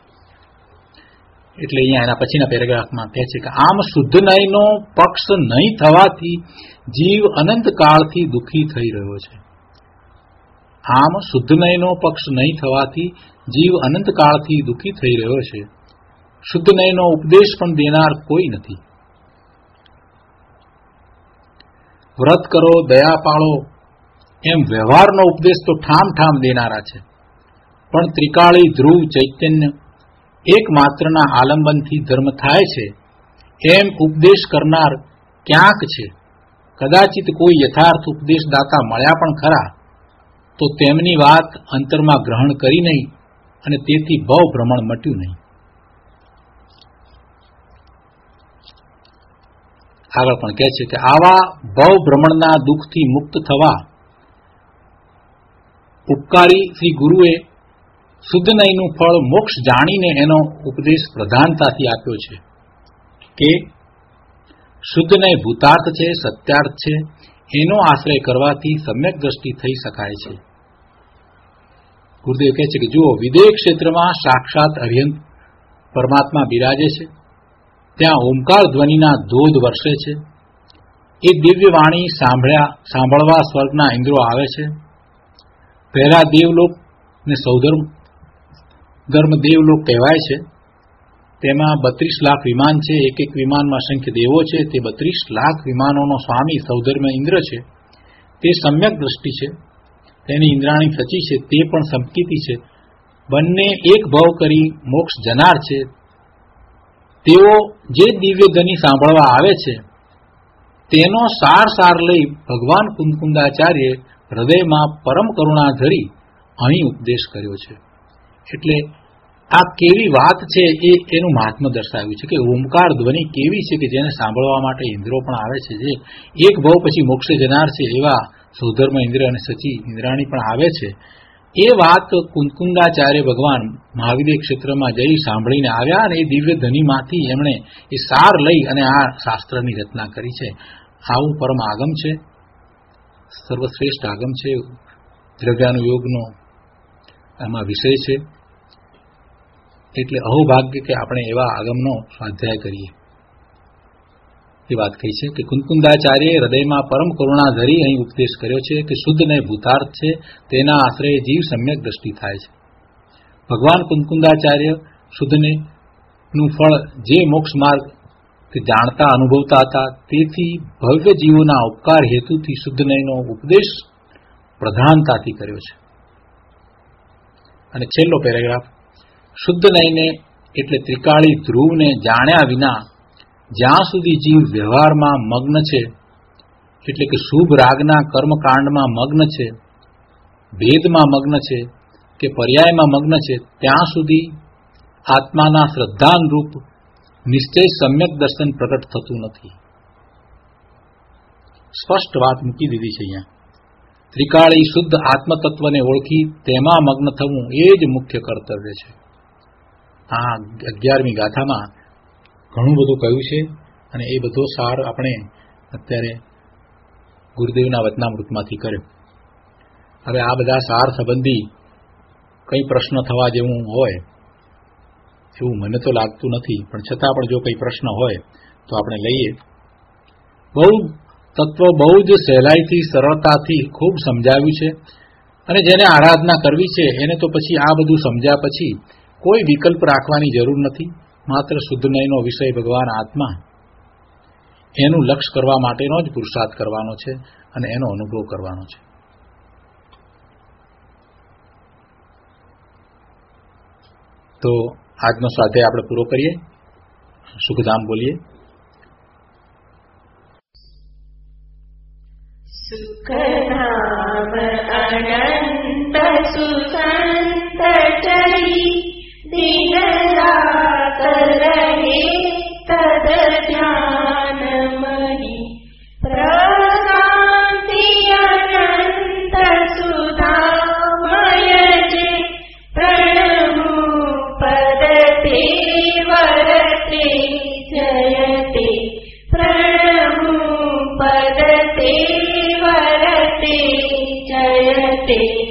એટલે અહીંયા એના પછીના પેરેગ્રાફમાં કહે છે કે આમ શુદ્ધ નયનો પક્ષ નહીં થવાથી જીવ અનંત કાળથી દુઃખી થઈ રહ્યો છે. આમ શુદ્ધ નયનો પક્ષ નહીં થવાથી જીવ અનંત કાળથી દુઃખી થઈ રહ્યો છે. શુદ્ધ નયનો ઉપદેશ પણ દેનાર કોઈ નથી. વ્રત કરો, દયા પાળો એમ વ્યવહારનો ઉપદેશ તો ઠામ ઠામ દેનારા છે. પણ ત્રિકાળી ધ્રુવ ચૈતન્ય એકમાત્રના આલંબનથી ધર્મ થાય છે એમ ઉપદેશ કરનાર ક્યાંક છે. કદાચિત કોઈ યથાર્થ ઉપદેશદાતા મળ્યા પણ ખરા તો તેમની વાત અંતરમાં ગ્રહણ કરી નહીં અને તેથી ભવ ભ્રમણ મટ્યું નહીં. આગળ પણ કહે છે કે આવા ભવ ભ્રમણના દુઃખથી મુક્ત થવા ઉપકારી શ્રી ગુરુએ શુદ્ધ નયનું ફળ મોક્ષ જાણીને એનો ઉપદેશ પ્રધાનતાથી આપ્યો છે કે શુદ્ધ નય ભૂતાર્થ છે, સત્યાર્થ છે, એનો આશ્રય કરવાથી સમ્યક દ્રષ્ટિ થઈ શકાય છે. ગુરુદેવ કહે છે કે જુઓ, વિદેહ ક્ષેત્રમાં સાક્ષાત અર્યંત પરમાત્મા બિરાજે છે. ત્યાં ઓમકાર ધ્વનિના ધોધ વર્ષે છે. એ દિવ્ય વાણી સાંભળ્યા સાંભળવા સ્વર્ગના ઇન્દ્રો આવે છે. પહેલા દેવલોક ને સૌધર્મ ધર્મ દેવલોક કહેવાય છે. તેમાં બત્રીસ લાખ વિમાન છે. એક એક વિમાનમાં અસંખ્ય દેવો છે. તે બત્રીસ લાખ વિમાનોનો સ્વામી સૌધર્મ ઇન્દ્ર છે. તે સમ્યક દ્રષ્ટિ છે. તેની ઇન્દ્રાણી સચી છે. તે પણ સંકિતી છે. બંને એક ભવ કરી મોક્ષ જનાર છે. તેઓ જે દિવ્ય ધ્વનિ સાંભળવા આવે છે તેનો સાર સાર લઈ ભગવાન કુંદકુંદાચાર્ય હૃદયમાં પરમ કરુણા ધરી અહીં ઉપદેશ કર્યો છે. એટલે આ કેવી વાત છે એ એનું મહાત્મ્ય દર્શાવ્યું છે કે ઓમકાર ધ્વનિ કેવી છે કે જેને સાંભળવા માટે ઇન્દ્રો પણ આવે છે. જે એક ભવ પછી મોક્ષે જનાર છે એવા સૌધર્મ ઇન્દ્ર અને સચી ઇન્દ્રાણી પણ આવે છે. એ વાત કુંદકુંદાચાર્ય ભગવાન મહાવિદેહ ક્ષેત્રમાં જઈ સાંભળીને આવ્યા અને એ દિવ્ય ધ્વનિમાંથી એમણે એ સાર લઈ અને આ શાસ્ત્રની રચના કરી છે. આવું પરમ આગમ છે, સર્વશ્રેષ્ઠ આગમ છે, દ્રવ્યાનુયોગનો આમાં વિષય છે. એટલે અહોભાગ્ય કે આપણે એવા આગમનો સ્વાધ્યાય કરીએ એ વાત કહી છે કે કુંદકુંદાચાર્યએ હૃદયમાં પરમ કરુણા ધરી અહીં ઉપદેશ કર્યો છે કે શુદ્ધ ને ભૂતાર્થ છે, તેના આશ્રયે જીવ સમ્યક દ્રષ્ટિ થાય છે. ભગવાન કુંદકુંદાચાર્ય શુદ્ધને નું ફળ જે મોક્ષ માર્ગ કે જાણતા અનુભવતા હતા, તેથી ભવ્ય જીવોના ઉપકાર હેતુથી શુદ્ધ નયનો ઉપદેશ પ્રધાનતાથી કર્યો છે. અને છેલ્લો પેરેગ્રાફ, શુદ્ધ નયને એટલે ત્રિકાળી ધ્રુવને જાણ્યા વિના જ્યાં સુધી જીવ વ્યવહારમાં મગ્ન છે, એટલે કે શુભ રાગના કર્મકાંડમાં મગ્ન છે, ભેદમાં મગ્ન છે કે પર્યાયમાં મગ્ન છે, ત્યાં સુધી આત્માના શ્રદ્ધાનુરૂપ નિશ્ચય સમ્યક દર્શન પ્રગટ થતું નથી. સ્પષ્ટ વાત મૂકી દીધી છે અહીંયા. ત્રિકાળી શુદ્ધ આત્મતત્વને ઓળખી તેમાં મગ્ન થવું એ જ મુખ્ય કર્તવ્ય છે. આ અગિયારમી ગાથામાં ઘણું બધું કહ્યું છે અને એ બધો સાર આપણે અત્યારે ગુરુદેવના વચનામૃતમાંથી કર્યો. હવે આ બધા સાર સંબંધી કંઈ પ્રશ્ન થવા જેવું હોય એવું મને તો લાગતું નથી, પણ છતાં પણ જો કંઈ પ્રશ્ન હોય તો આપણે લઈએ. બહુ તત્વ બહુ જ સહેલાઈથી સરળતાથી ખૂબ સમજાવ્યું છે અને જેને આરાધના કરવી છે એને તો પછી આ બધું સમજ્યા પછી કોઈ વિકલ્પ રાખવાની જરૂર નથી. માત્ર શુદ્ધ નયનો વિષય ભગવાન આત્મા એનું લક્ષ્ય કરવા માટેનો જ પુરુષાર્થ કરવાનો છે અને એનો અનુભવ કરવાનો છે. તો આજનો સ્વાધ્યાય આપણે પૂરો કરીએ. સુખધામ બોલીએ. સુખધામ અનંત સુસંત ચરી દિન રાત રહે તદ ધ્યાન મહી પ્રશાંતિ અનંત સુધામય જે પ્રણમુ પદ તે વરતે જયતે પ્રણમુ પદ તે વરતે જયતે.